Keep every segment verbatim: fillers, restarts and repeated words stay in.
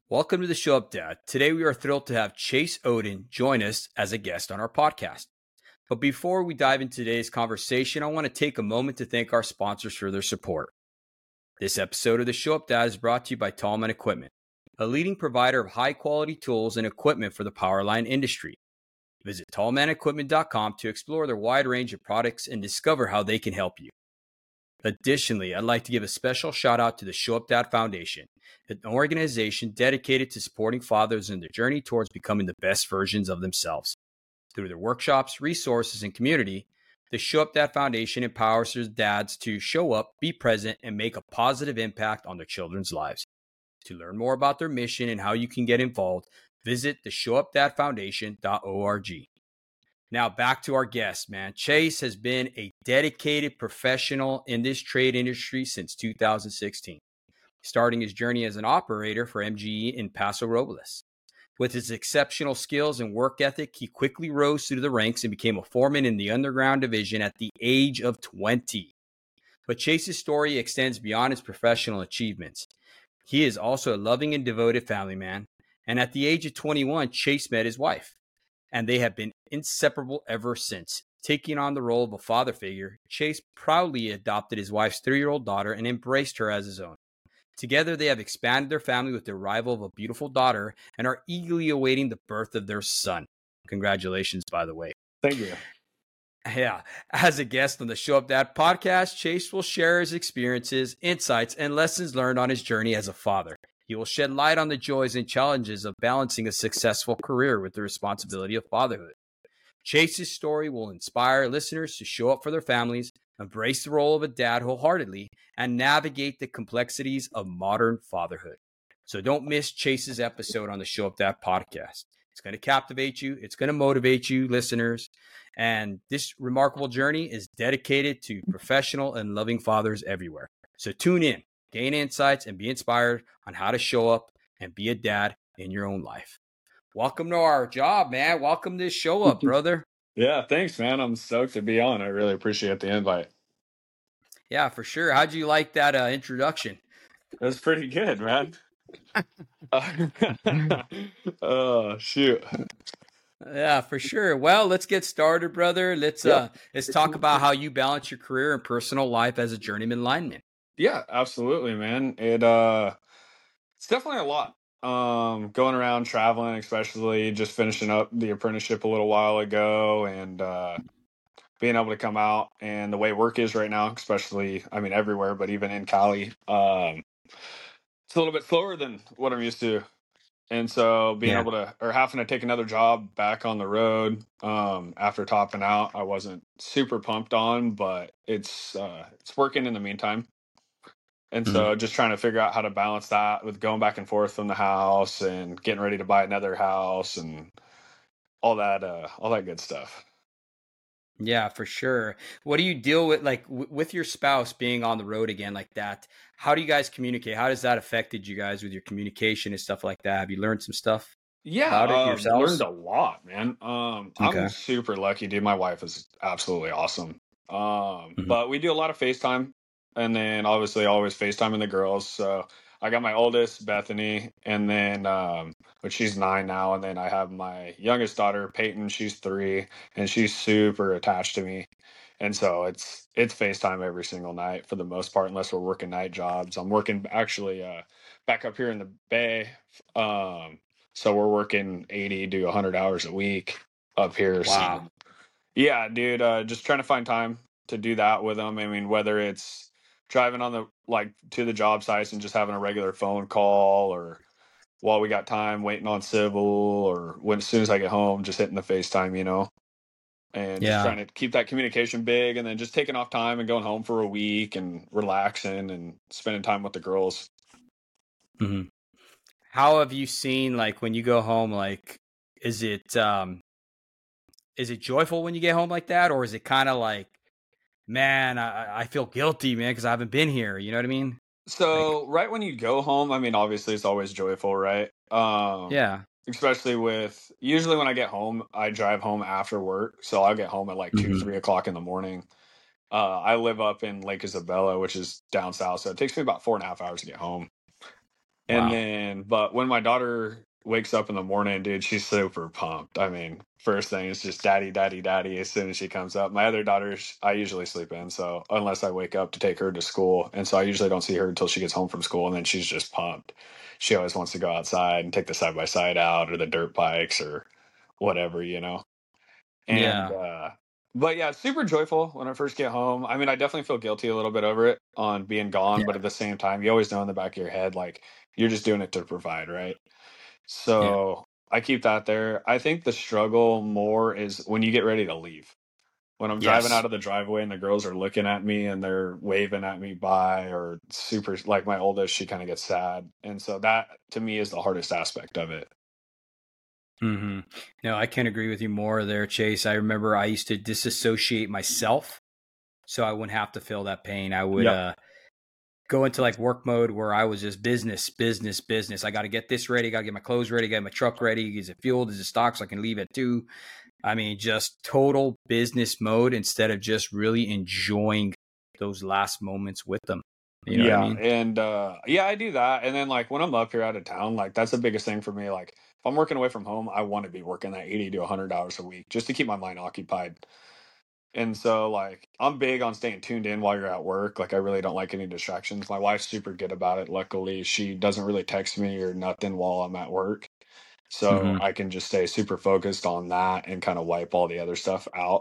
Welcome to the Show Up Dad. Today we are thrilled to have Chase Oden join us as a guest on our podcast. But before we dive into today's conversation, I want to take a moment to thank our sponsors for their support. This episode of the Show Up Dad is brought to you by Tallman Equipment, a leading provider of high-quality tools and equipment for the powerline industry. Visit tallman equipment dot com to explore their wide range of products and discover how they can help you. Additionally, I'd like to give a special shout out to the Show Up Dad Foundation, an organization dedicated to supporting fathers in their journey towards becoming the best versions of themselves. Through their workshops, resources, and community, the Show Up Dad Foundation empowers their dads to show up, be present, and make a positive impact on their children's lives. To learn more about their mission and how you can get involved, visit the show up dad foundation dot org. Now back to our guest, man. Chase has been a dedicated professional in this trade industry since two thousand sixteen, starting his journey as an operator for M G E in Paso Robles. With his exceptional skills and work ethic, he quickly rose through the ranks and became a foreman in the underground division at the age of twenty. But Chase's story extends beyond his professional achievements. He is also a loving and devoted family man, and at the age of twenty-one, Chase met his wife, and they have been inseparable ever since. Taking on the role of a father figure, Chase proudly adopted his wife's three-year-old daughter and embraced her as his own. Together, they have expanded their family with the arrival of a beautiful daughter and are eagerly awaiting the birth of their son. Congratulations, by the way. Thank you. Yeah. As a guest on the Show Up Dad podcast, Chase will share his experiences, insights, and lessons learned on his journey as a father. He will shed light on the joys and challenges of balancing a successful career with the responsibility of fatherhood. Chase's story will inspire listeners to show up for their families, embrace the role of a dad wholeheartedly, and navigate the complexities of modern fatherhood. So don't miss Chase's episode on the Show Up Dad podcast. It's going to captivate you. It's going to motivate you, listeners. And this remarkable journey is dedicated to professional and loving fathers everywhere. So tune in, gain insights, and be inspired on how to show up and be a dad in your own life. Welcome to our job, man. Welcome to Show Up, brother. Yeah, thanks, man. I'm stoked to be on. I really appreciate the invite. Yeah, for sure. How'd you like that uh, introduction? It was pretty good, man. Oh, shoot. Yeah, for sure. Well, let's get started, brother. Let's Yep. uh let's talk about how you balance your career and personal life as a journeyman lineman. Yeah, absolutely, man. It uh it's definitely a lot. Um going around traveling, especially just finishing up the apprenticeship a little while ago and uh being able to come out and the way work is right now, especially I mean everywhere, but even in Cali, um it's a little bit slower than what I'm used to. And so being Yeah. able to or having to take another job back on the road um after topping out, I wasn't super pumped on, but it's uh it's working in the meantime. And Mhm. so just trying to figure out how to balance that with going back and forth from the house and getting ready to buy another house and all that uh all that good stuff. Yeah, for sure. What do you deal with, like w- with your spouse being on the road again like that? How do you guys communicate? How does that affected you guys with your communication and stuff like that? Have you learned some stuff Yeah, about it um learned yourselves? a lot, man. Um I'm Okay. super lucky, dude. My wife is absolutely awesome. Um Mhm. but we do a lot of FaceTime and then obviously always FaceTiming the girls. So I got my oldest, Bethany, and then um but she's nine now, and then I have my youngest daughter, Peyton, she's three, and she's super attached to me. And so it's it's FaceTime every single night for the most part, unless we're working night jobs. I'm working actually uh back up here in the Bay. Um so we're working eighty to one hundred hours a week up here. So Wow. yeah, dude, uh, just trying to find time to do that with them. I mean, whether it's driving on the like to the job sites and just having a regular phone call, or while we got time waiting on civil, or when as soon as I get home, just hitting the FaceTime, you know, and just Yeah. trying to keep that communication big, and then just taking off time and going home for a week and relaxing and spending time with the girls. hmm How have you seen, like, when you go home, like, is it um is it joyful when you get home like that, or is it kind of like, man, I, I feel guilty, man, because I haven't been here. You know what I mean? Like, So right when you go home, I mean, obviously it's always joyful, right? Um, yeah. especially with usually when I get home, I drive home after work, so I'll get home at like two, hmm three o'clock in the morning. Uh, I live up in Lake Isabella, which is down south, so it takes me about four and a half hours to get home. And Wow. then, but when my daughter wakes up in the morning, dude, she's super pumped. I mean, first thing is just daddy, daddy, daddy as soon as she comes up. My other daughters, I usually sleep in. So unless I wake up to take her to school. And so I usually don't see her until she gets home from school. And then she's just pumped. She always wants to go outside and take the side by side out or the dirt bikes or whatever, you know? And, Yeah. uh, but yeah, super joyful when I first get home. I mean, I definitely feel guilty a little bit over it on being gone, but Yeah. at the same time, you always know in the back of your head, like, you're just doing it to provide, right? Yeah. So I keep that there. I think the struggle more is when you get ready to leave. When I'm driving Yes. out of the driveway and the girls are looking at me and they're waving at me by, or super, like my oldest, she kind of gets sad. And so that to me is the hardest aspect of it. hmm No, I can't agree with you more there, Chase. I remember I used to disassociate myself so I wouldn't have to feel that pain. I would Yep. uh, go into like work mode where I was just business, business, business. I got to get this ready. Got to get my clothes ready. Get my truck ready. Is it fueled? Is it stocked so I can leave at two? I mean, just total business mode instead of just really enjoying those last moments with them. You know what I Yeah, mean? and uh yeah, I do that. And then like when I'm up here out of town, like that's the biggest thing for me. Like if I'm working away from home, I want to be working that eighty to one hundred hours a week just to keep my mind occupied. And so like I'm big on staying tuned in while you're at work. Like I really don't like any distractions. My wife's super good about it. Luckily, she doesn't really text me or nothing while I'm at work. So hmm I can just stay super focused on that and kind of wipe all the other stuff out.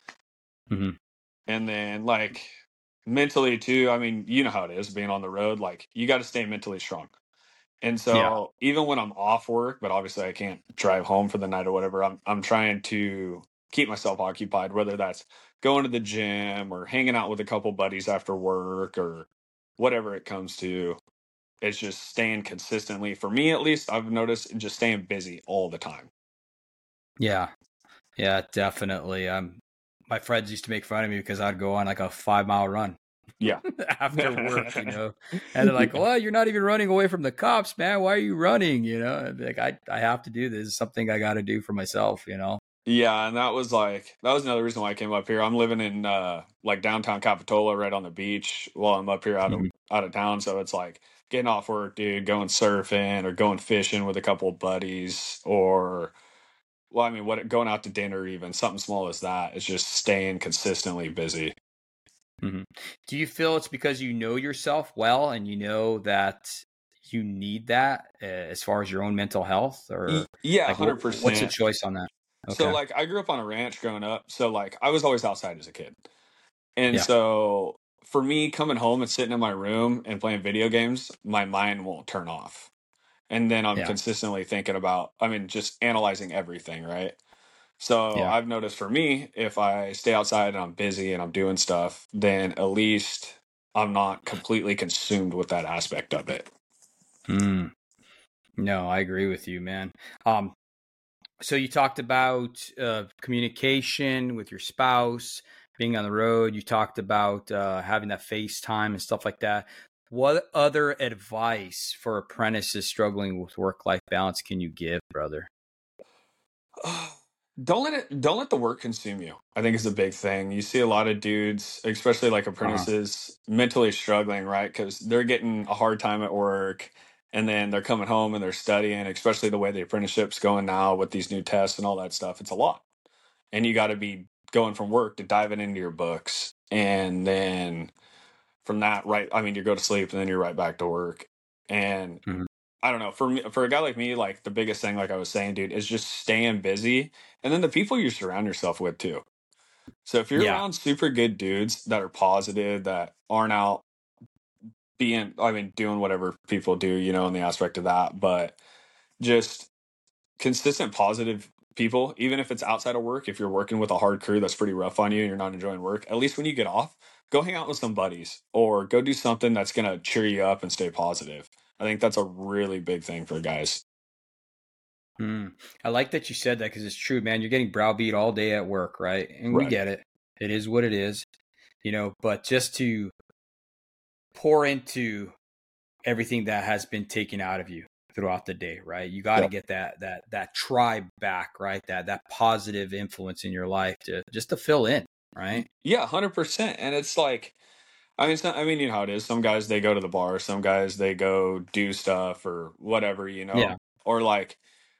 hmm And then like mentally too, I mean, you know how it is being on the road, like you got to stay mentally strong. And Yeah. so even when I'm off work, but obviously I can't drive home for the night or whatever, I'm I'm trying to keep myself occupied, whether that's going to the gym or hanging out with a couple buddies after work or whatever it comes to. It's just staying consistently, for me at least, I've noticed just staying busy all the time. Yeah. Yeah, definitely. Um, my friends used to make fun of me because I'd go on like a five mile run Yeah. after work, you know, and they're like, Yeah. "Well, you're not even running away from the cops, man. Why are you running?" You know, I'd be like, I I have to do this. It's something I got to do for myself, you know. Yeah, and that was like that was another reason why I came up here. I'm living in uh like downtown Capitola right on the beach while I'm up here out of hmm out of town. So it's like getting off work, dude, going surfing or going fishing with a couple of buddies or well, I mean what going out to dinner even, something small as that. It's just staying consistently busy. hmm Do you feel it's because you know yourself well and you know that you need that uh, as far as your own mental health, or Y- yeah, like wh- what's the one hundred percent. choice on that? So Okay. like I grew up on a ranch growing up. So like I was always outside as a kid. And Yeah. so for me coming home and sitting in my room and playing video games, my mind won't turn off. And then I'm Yeah. consistently thinking about, I mean, just analyzing everything, right? So Yeah. I've noticed for me, if I stay outside and I'm busy and I'm doing stuff, then at least I'm not completely consumed with that aspect of it. Mm. No, I agree with you, man. Um, So you talked about uh, communication with your spouse, being on the road. You talked about uh, having that FaceTime and stuff like that. What other advice for apprentices struggling with work-life balance can you give, brother? Don't let it don't let the work consume you. I think is a big thing. You see a lot of dudes, especially like Uh-huh. apprentices, mentally struggling, right? Because they're getting a hard time at work and then they're coming home and they're studying, especially the way the apprenticeship's going now with these new tests and all that stuff. It's a lot. And you got to be going from work to diving into your books. And then from that, right, I mean, you go to sleep and then you're right back to work. And Mhm. I don't know. For me, for a guy like me, like the biggest thing, like I was saying, dude, is just staying busy, and then the people you surround yourself with too. So if you're Yeah. around super good dudes that are positive, that aren't out being, I mean, doing whatever people do, you know, in the aspect of that, but just consistent positive people, even if it's outside of work, if you're working with a hard crew that's pretty rough on you and you're not enjoying work, at least when you get off, go hang out with some buddies or go do something that's gonna cheer you up and stay positive. I think that's a really big thing for guys. Mm. I like that you said that because it's true, man. You're getting browbeat all day at work, right? And we Right. get it. It is what it is, you know, but just to pour into everything that has been taken out of you throughout the day, right? You got to Yep. get that that that tribe back, right? That that positive influence in your life to just to fill in, Y- right? Yeah, one hundred percent. And it's like, I mean, some, I mean, you know how it is. Some guys they go to the bar. Some guys they go do stuff or whatever, you Yeah. know, or like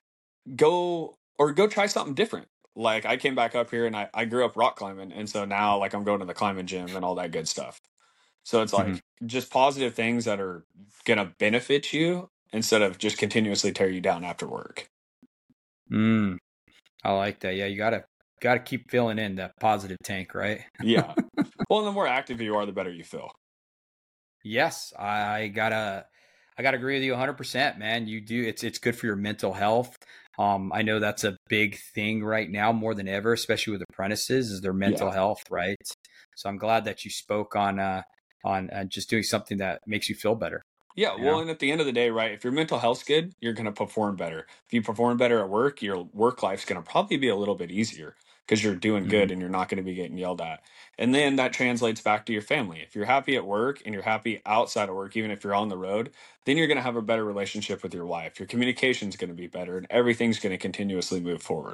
go or go try something different. Like I came back up here and I, I grew up rock climbing, and so now like I'm going to the climbing gym and all that good stuff. So it's Hmm. like just positive things that are gonna benefit you instead of just continuously tear you down after work. Mm, I like that. Yeah, you gotta gotta keep filling in that positive tank, right? Yeah. Well, the more active you are, the better you feel. Yes, I gotta I gotta agree with you one hundred percent, man. You do it's it's good for your mental health. Um, I know that's a big thing right now more than ever, especially with apprentices, is their mental Yeah. health, right? So I'm glad that you spoke on uh on uh, just doing something that makes you feel better, Yeah, you well, know? and at the end of the day, right, if your mental health's good, you're going to perform better. If you perform better at work, your work life's going to probably be a little bit easier because you're doing Hmm. good and you're not going to be getting yelled at. And then that translates back to your family. If you're happy at work and you're happy outside of work, even if you're on the road, then you're going to have a better relationship with your wife. Your communication's going to be better and everything's going to continuously move forward.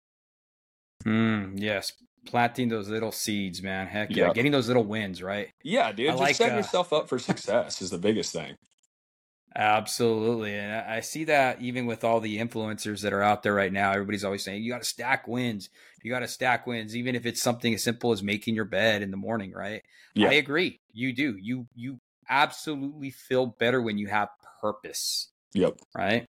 Mm, yes, planting those little seeds, man. Heck yeah, Yep. getting those little wins, right? Yeah, I dude, just like setting uh yourself up for success is the biggest thing. Absolutely. And I I see that even with all the influencers that are out there right now, everybody's always saying, you got to stack wins. You got to stack wins, even if it's something as simple as making your bed in the morning, right? I Yeah. agree. You do. You, you absolutely feel better when you have purpose, Yep. right?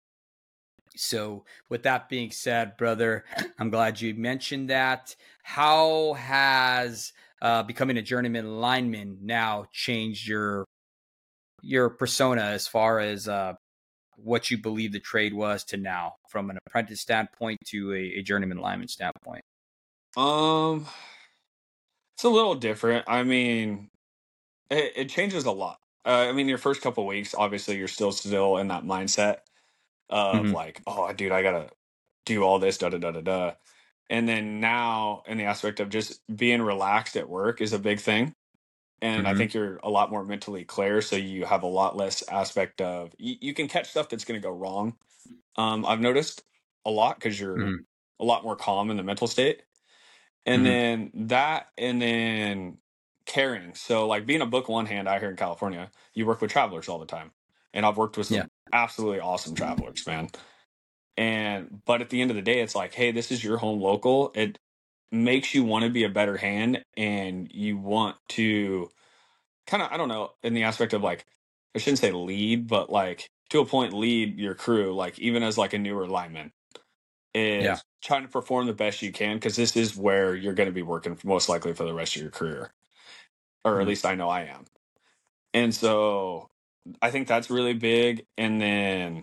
So, with that being said, brother, I'm glad you mentioned that. How has uh, becoming a journeyman lineman now changed your your persona as far as uh, what you believe the trade was to now, from an apprentice standpoint to a, a journeyman lineman standpoint? Um, it's a little different. I mean, It, it changes a lot. Uh, I mean, your first couple weeks, obviously, you're still still in that mindset of Hmm. like, oh, dude, I gotta do all this, da da da da da. And then now, in the aspect of just being relaxed at work is a big thing. And I Hmm. think you're a lot more mentally clear, so you have a lot less aspect of you, you can catch stuff that's going to go wrong. Um, I've noticed a lot because you're Hmm. a lot more calm in the mental state. And Hmm. then that, and then caring. So, like being a book one hand out here in California, you work with travelers all the time. And I've worked with Yeah. some absolutely awesome travelers, man. And, but at the end of the day, it's like, hey, this is your home local. It makes you want to be a better hand and you want to kind of, I don't know, in the aspect of like, I shouldn't say lead, but like to a point, lead your crew, like even as like a newer lineman Yeah. is trying to perform the best you can because this is where you're going to be working most likely for the rest of your career, or at Hmm. least I know I am. And so I think that's really big. And then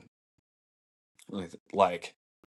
like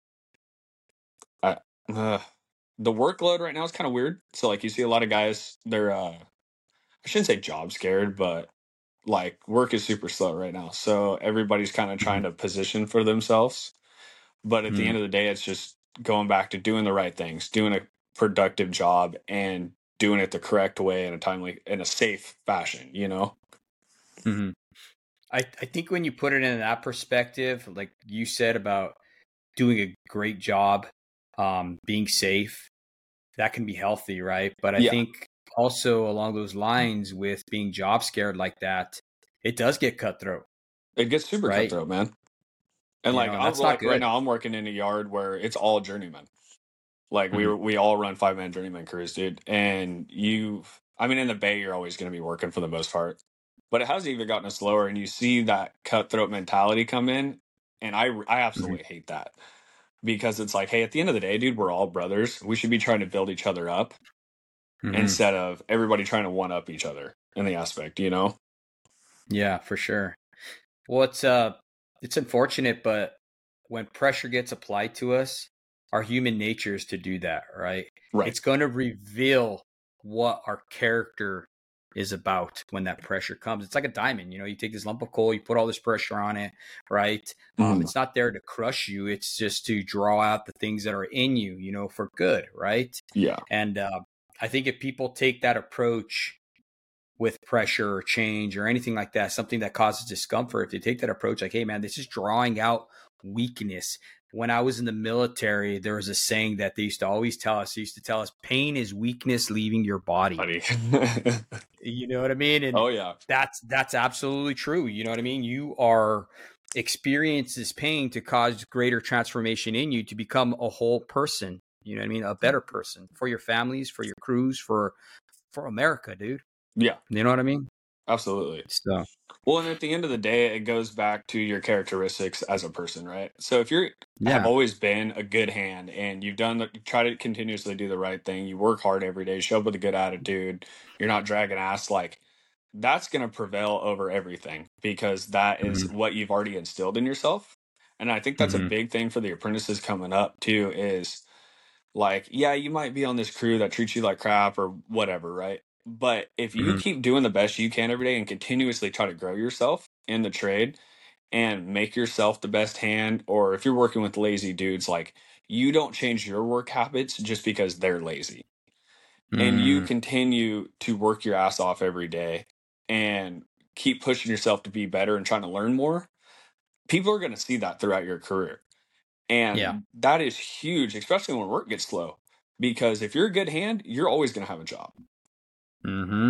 I, uh, the workload right now is kind of weird. So like you see a lot of guys, they're uh, I shouldn't say job scared, but like work is super slow right now. So everybody's kind of Hmm. trying to position for themselves. But at the Hmm. end of the day, it's just going back to doing the right things, doing a productive job, and doing it the correct way in a timely, in a safe fashion. You know? Hmm. I, I think when you put it in that perspective, like you said about doing a great job, um, being safe, that can be healthy, right? But I Yeah, think also along those lines with being job scared like that, it does get cutthroat, it gets super right? cutthroat, man. And You like know, and I'm that's not like right good. now, I'm working in a yard where it's all journeymen. Like we Hmm. were, we all run five man journeyman crews, dude. And you, I mean, in the Bay, you're always going to be working for the most part, but it hasn't even gotten slower. And you see that cutthroat mentality come in, and I I Hmm. absolutely hate that because it's like, hey, at the end of the day, dude, we're all brothers. We should be trying to build each other up Hmm. instead of everybody trying to one up each other in the aspect, you know? Yeah, for sure. Well, it's uh, it's unfortunate, but when pressure gets applied to us, our human nature is to do that, right? Right. It's going to reveal what our character is about when that pressure comes. It's like a diamond, you know. You take this lump of coal, you put all this pressure on it, right? Um, Mhm. it's not there to crush you. It's just to draw out the things that are in you, you know, for good, right? Yeah. And uh, I think if people take that approach with pressure or change or anything like that, something that causes discomfort, if you take that approach like, hey man, this is drawing out weakness. When I was in the military, there was a saying that they used to always tell us, they used to tell us, pain is weakness leaving your body. Buddy. You know what I mean? And Oh yeah. that's, that's absolutely true. You know what I mean? You are experience this pain to cause greater transformation in you to become a whole person. You know what I mean? A better person for your families, for your crews, for, for America, dude. Yeah. You know what I mean? Absolutely. So, well, and at the end of the day, it goes back to your characteristics as a person, right? So if you're yeah. have always been a good hand and you've done the, you try to continuously do the right thing, you work hard every day, show up with a good attitude, you're not dragging ass, like that's going to prevail over everything because that is Mm-hmm. what you've already instilled in yourself. And I think that's Mm-hmm. a big thing for the apprentices coming up too is like, yeah, you might be on this crew that treats you like crap or whatever, right? But if you Mm-hmm. keep doing the best you can every day and continuously try to grow yourself in the trade and make yourself the best hand, or if you're working with lazy dudes, like you don't change your work habits just because they're lazy. And you Mm-hmm. continue to work your ass off every day and keep pushing yourself to be better and trying to learn more. People are going to see that throughout your career. Yeah. And that is huge, especially when work gets slow. Because if you're a good hand, you're always going to have a job. Mm-hmm.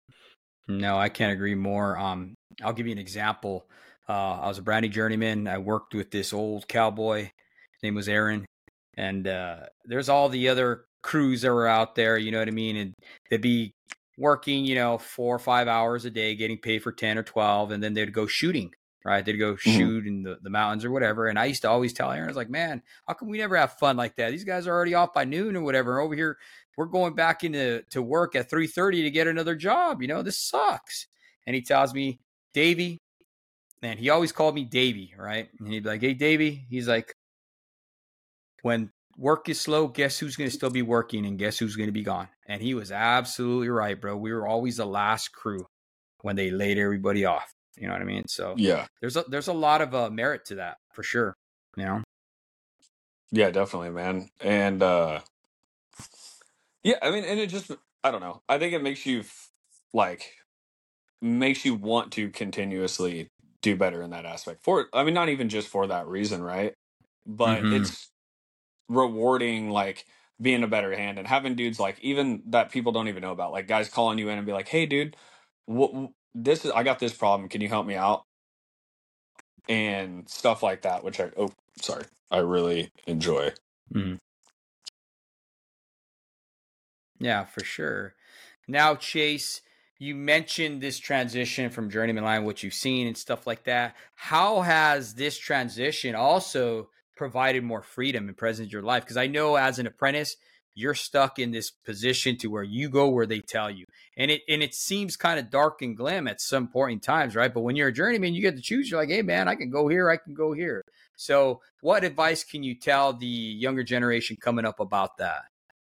No, I can't agree more. Um, I'll give you an example. Uh, I was a brandy journeyman. I worked with this old cowboy. His name was Aaron. And uh, there's all the other crews that were out there, you know what I mean? And they'd be working, you know, four or five hours a day, getting paid for ten or twelve. And then they'd go shooting, right? They'd go Mm-hmm. shoot in the, the mountains or whatever. And I used to always tell Aaron, I was like, man, how come we never have fun like that? These guys are already off by noon or whatever. Over here, we're going back into to work at three thirty to get another job. You know, this sucks. And he tells me, Davey, man, he always called me Davey, right? And he'd be like, hey, Davey. He's like, when work is slow, guess who's going to still be working and guess who's going to be gone? And he was absolutely right, bro. We were always the last crew when they laid everybody off. You know what I mean? So yeah, there's a, there's a lot of uh, merit to that for sure. You know? yeah, definitely, man. And uh, yeah, I mean, and it just, I don't know. I think it makes you f- like, makes you want to continuously do better in that aspect. For, I mean, not even just for that reason, right? But Mm-hmm. it's rewarding, like, being a better hand and having dudes like even that people don't even know about, like guys calling you in and be like, hey, dude, what this is, I got this problem. Can you help me out? And stuff like that, which I, oh, sorry, I really enjoy. Mm-hmm. Yeah, for sure. Now, Chase, you mentioned this transition from journeyman line, what you've seen and stuff like that. How has this transition also provided more freedom and presence in your life? Because I know as an apprentice, you're stuck in this position to where you go where they tell you. And it and it seems kind of dark and glim at some point in times, right? But when you're a journeyman, you get to choose. You're like, hey, man, I can go here. I can go here. So what advice can you tell the younger generation coming up about that?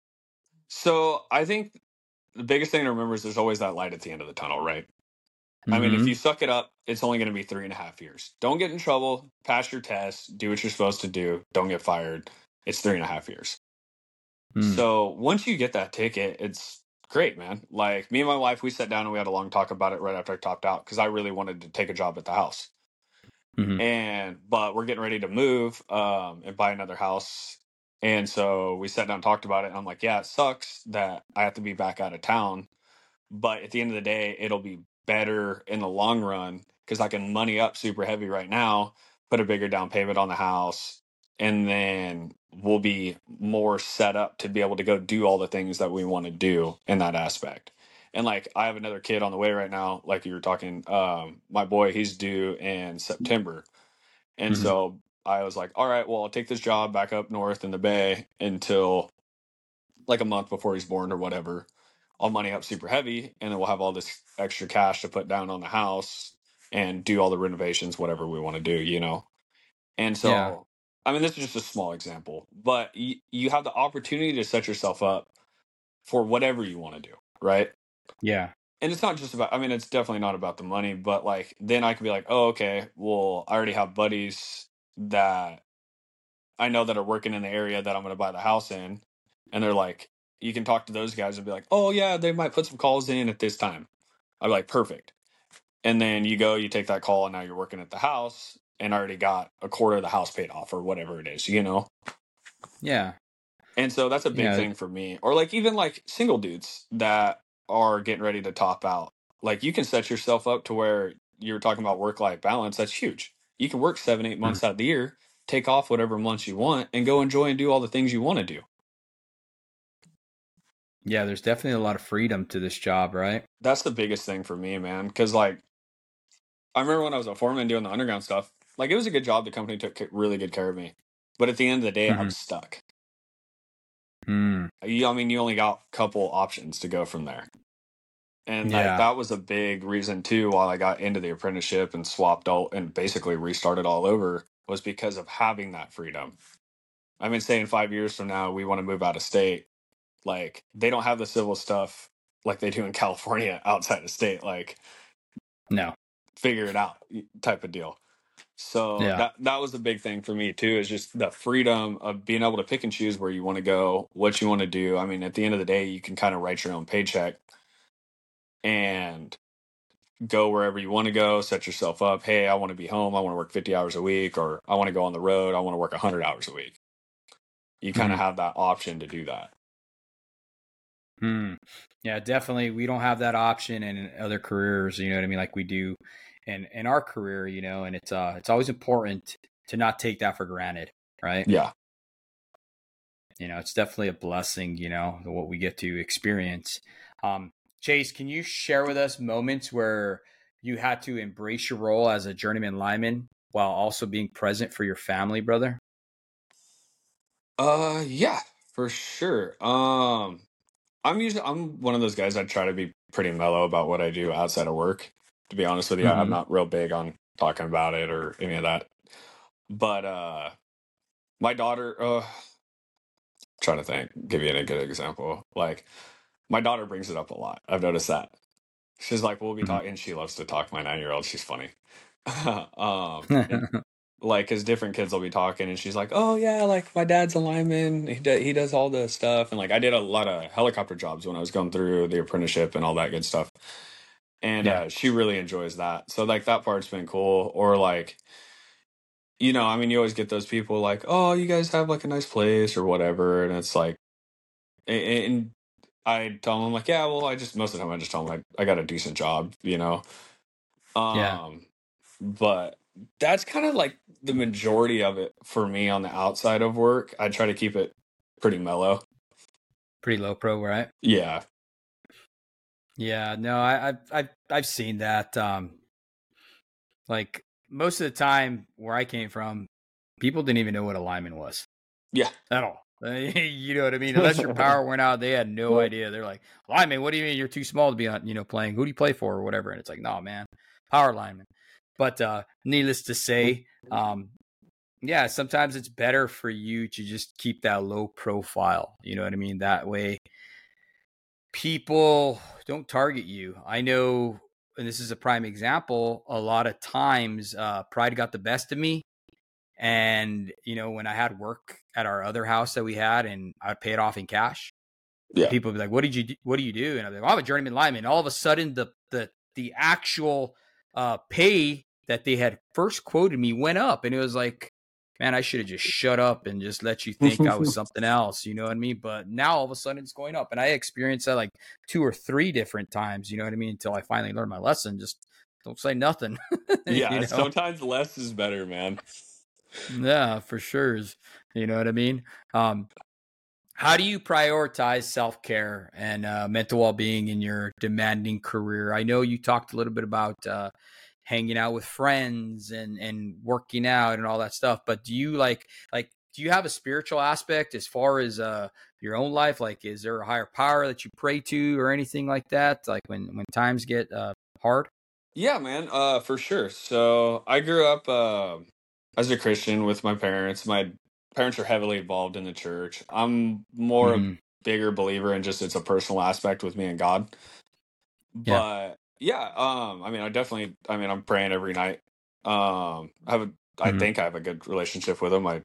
So I think the biggest thing to remember is there's always that light at the end of the tunnel, right? I mean, if Mm-hmm. you suck it up, it's only going to be three and a half years. Don't get in trouble, pass your test, do what you're supposed to do, don't get fired. It's three and a half years. Mm-hmm. So once you get that ticket, it's great, man. Like me and my wife, we sat down and we had a long talk about it right after I topped out because I really wanted to take a job at the house. Mm-hmm. And but we're getting ready to move um, and buy another house. And so we sat down and talked about it. And I'm like, yeah, it sucks that I have to be back out of town. But at the end of the day, it'll be better in the long run because I can money up super heavy right now, put a bigger down payment on the house, and then we'll be more set up to be able to go do all the things that we want to do in that aspect. And like I have another kid on the way right now, like you were talking, um, my boy, he's due in September. And Mm-hmm. so I was like, all right, well, I'll take this job back up north in the Bay until like a month before he's born or whatever. I'll money up super heavy and then we'll have all this extra cash to put down on the house and do all the renovations, whatever we want to do, you know? And Yeah. so, I mean, this is just a small example, but y- you have the opportunity to set yourself up for whatever you want to do, right? Yeah. And it's not just about, I mean, it's definitely not about the money, but like, then I can be like, oh, okay, well, I already have buddies that I know that are working in the area that I'm going to buy the house in. And they're like, you can talk to those guys and be like, oh, yeah, they might put some calls in at this time. I'm like, perfect. And then you go, you take that call, and now you're working at the house. and I already got a quarter of the house paid off or whatever it is, you know? Yeah. And so that's a big Yeah. thing for me. Or like even like single dudes that are getting ready to top out. Like you can set yourself up to where you're talking about work life balance. That's huge. You can work seven, eight Mhm. months out of the year, take off whatever months you want, and go enjoy and do all the things you want to do. Yeah, there's definitely a lot of freedom to this job, right? That's the biggest thing for me, man. Cause like I remember when I was a foreman doing the underground stuff, like it was a good job. The company took ca- really good care of me. But at the end of the day, I Mhm. was stuck. Mm. You, I mean, you only got a couple options to go from there. And like Yeah. that was a big reason too while I got into the apprenticeship and swapped out and basically restarted all over was because of having that freedom. I've been saying five years from now we want to move out of state. Like they don't have the civil stuff like they do in California outside of state. Like No. figure it out type of deal. So Yeah. that that was a big thing for me too, is just the freedom of being able to pick and choose where you want to go, what you want to do. I mean, at the end of the day, you can kind of write your own paycheck and go wherever you want to go, set yourself up. Hey, I want to be home. I want to work fifty hours a week, or I want to go on the road. I want to work one hundred hours a week. You kind of Mhm. have that option to do that. Mm. Yeah, definitely. We don't have that option in other careers, you know what I mean? Like we do in in our career, you know, and it's uh it's always important to not take that for granted, right? Yeah. You know, it's definitely a blessing, you know, what we get to experience. Um, Chase, can you share with us moments where you had to embrace your role as a journeyman lineman while also being present for your family, brother? Uh, yeah, for sure. Um, I'm usually I'm one of those guys. I try to be pretty mellow about what I do outside of work. To be honest with you, I'm Mm-hmm. not real big on talking about it or any of that. But uh, my daughter, uh, trying to think, give you a good example. Like my daughter brings it up a lot. I've noticed that. She's like, we'll be talking, and she loves to talk. My nine year old, she's funny. um, and Mm-hmm. like, cause different kids will be talking, and she's like, oh yeah, like my dad's a lineman. He does, he does all the stuff, and like I did a lot of helicopter jobs when I was going through the apprenticeship and all that good stuff. And Yeah. uh, she really enjoys that. So like that part's been cool. Or like, you know, I mean, you always get those people like, oh, you guys have like a nice place or whatever, and it's like, a- and I tell them like, yeah, well, I just most of the time I just tell them like I got a decent job, you know. Yeah. Um, but that's kind of like the majority of it for me on the outside of work. I try to keep it pretty mellow. Pretty low pro, right? Yeah. Yeah. No, I, I've, I've, I've seen that. Um, like most of the time where I came from, people didn't even know what a lineman was Yeah. at all. You know what I mean? Unless your power went out, they had no idea. They're like, lineman, what do you mean you're too small to be on, you know, playing? Who do you play for or whatever? And it's like, no, man, power lineman. But uh, needless to say, um, yeah, sometimes it's better for you to just keep that low profile. You know what I mean? That way, people don't target you. I know, and this is a prime example. A lot of times, uh, pride got the best of me. And, you know, when I had work at our other house that we had and I'd pay it off in cash, and Yeah. people would be like, what did you do? What do you do? And I'm like, well, I'm a journeyman lineman. And all of a sudden the, the, the actual uh, pay that they had first quoted me went up. And it was like, man, I should have just shut up and just let you think I was something else. You know what I mean? But now all of a sudden it's going up. And I experienced that like two or three different times, you know what I mean? Until I finally learned my lesson. Just don't say nothing, you Yeah. know? Sometimes less is better, man. Yeah, for sure. You know what I mean? Um, how do you prioritize self care and uh, mental well being in your demanding career? I know you talked a little bit about uh, hanging out with friends and and working out and all that stuff, but do you like like do you have a spiritual aspect as far as uh, your own life? Like, is there a higher power that you pray to or anything like that? Like when when times get uh, hard? Yeah, man. Uh, for sure. So I grew up uh, as a Christian with my parents. My parents are heavily involved in the church. I'm more a Mm-hmm. bigger believer in just it's a personal aspect with me and God. Yeah. But yeah, um, I mean, I definitely, I mean, I'm praying every night. Um, I have a, I Mm-hmm. think I have a good relationship with him. I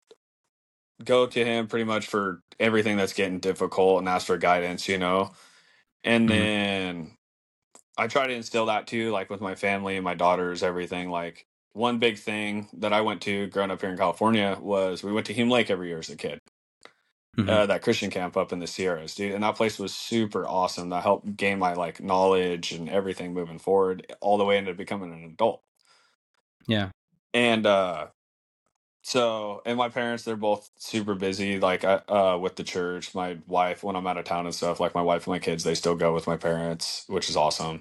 go to him pretty much for everything that's getting difficult and ask for guidance, you know. And Mm-hmm. then I try to instill that too, like with my family and my daughters, everything. Like one big thing that I went to growing up here in California was we went to Hume Lake every year as a kid. Hmm. Uh, that Christian camp up in the Sierras, dude, and that place was super awesome. That helped gain my like knowledge and everything moving forward, all the way into becoming an adult. Yeah. And uh, so, and my parents, they're both super busy, like I- uh, with the church. My wife, when I'm out of town and stuff, like my wife and my kids, they still go with my parents, which is awesome.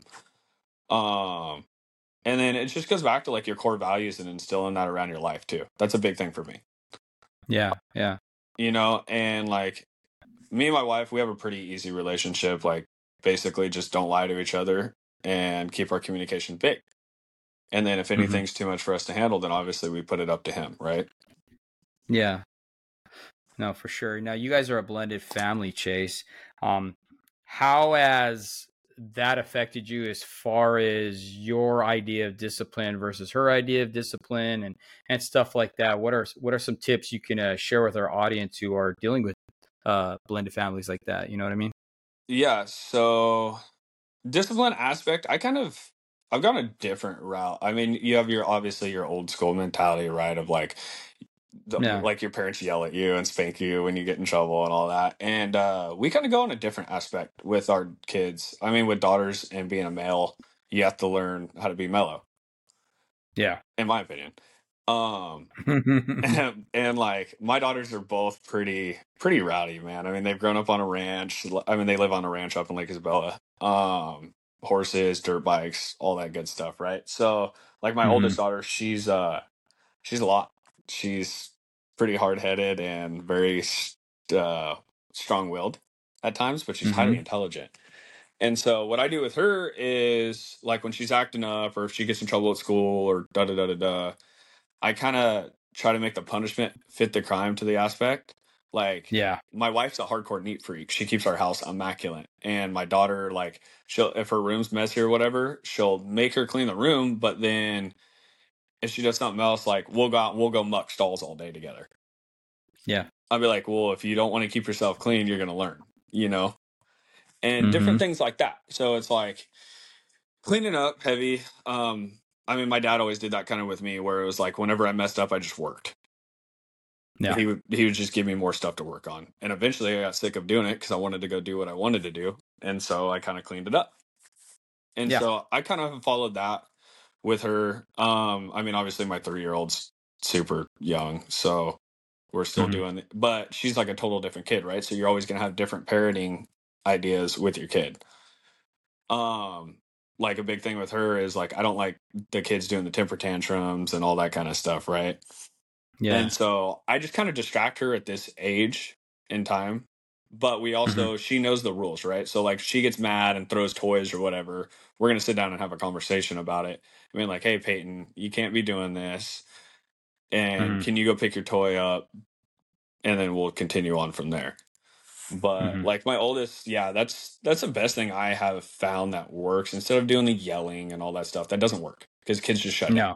Um, and then it just goes back to like your core values and instilling that around your life too. That's a big thing for me, Yeah. Yeah. you know. And like me and my wife, we have a pretty easy relationship. Like basically, just don't lie to each other and keep our communication big. And then if Hmm. anything's too much for us to handle, then obviously we put it up to him, right? Yeah. No, for sure. Now you guys are a blended family, Chase. Um, how has that affected you as far as your idea of discipline versus her idea of discipline and and stuff like that? What are what are some tips you can uh, share with our audience who are dealing with uh, blended families like that? You know what I mean? Yeah. So discipline aspect, I kind of I've gone a different route. I mean, you have your obviously your old school mentality, right? Of like the, Yeah. like your parents yell at you and spank you when you get in trouble and all that. And uh we kind of go on a different aspect with our kids. I mean, with daughters and being a male, you have to learn how to be mellow, Yeah. in my opinion. Um and, and like my daughters are both pretty pretty rowdy, man. I mean, they've grown up on a ranch. I mean, they live on a ranch up in Lake Isabella. Um, horses, dirt bikes, all that good stuff, right? So, like my Hmm. oldest daughter, she's uh she's a lot. She's pretty hard headed and very uh strong willed at times, but she's highly Hmm. intelligent. And so what I do with her is like when she's acting up or if she gets in trouble at school or da da da da da, I kind of try to make the punishment fit the crime to the aspect. Like Yeah. my wife's a hardcore neat freak. She keeps our house immaculate. And my daughter, like, she'll if her room's messy or whatever, she'll make her clean the room. But then if she does something else, like we'll go out, we'll go muck stalls all day together. Yeah. I'll be like, well, if you don't want to keep yourself clean, you're gonna learn, you know, and Hmm. different things like that. So it's like cleaning up heavy. Um, I mean, my dad always did that kind of with me, where it was like whenever I messed up, I just worked. Yeah. he would he would just give me more stuff to work on, and eventually I got sick of doing it because I wanted to go do what I wanted to do, and so I kind of cleaned it up. And Yeah. so I kind of followed that with her. um I mean, obviously my three year old's super young, so we're still Hmm. doing it, but she's like a total different kid, right? So you're always going to have different parenting ideas with your kid. um like a big thing with her is like I don't like the kids doing the temper tantrums and all that kind of stuff, right? Yeah. And so I just kind of distract her at this age in time. But we Hmm. also, she knows the rules, right? So, like, she gets mad and throws toys or whatever. We're going to sit down and have a conversation about it. I mean, like, hey, Peyton, you can't be doing this. And Hmm. can you go pick your toy up? And then we'll continue on from there. But Hmm. like my oldest, yeah, that's that's the best thing I have found that works. Instead of doing the yelling and all that stuff, that doesn't work because kids just shut down. No.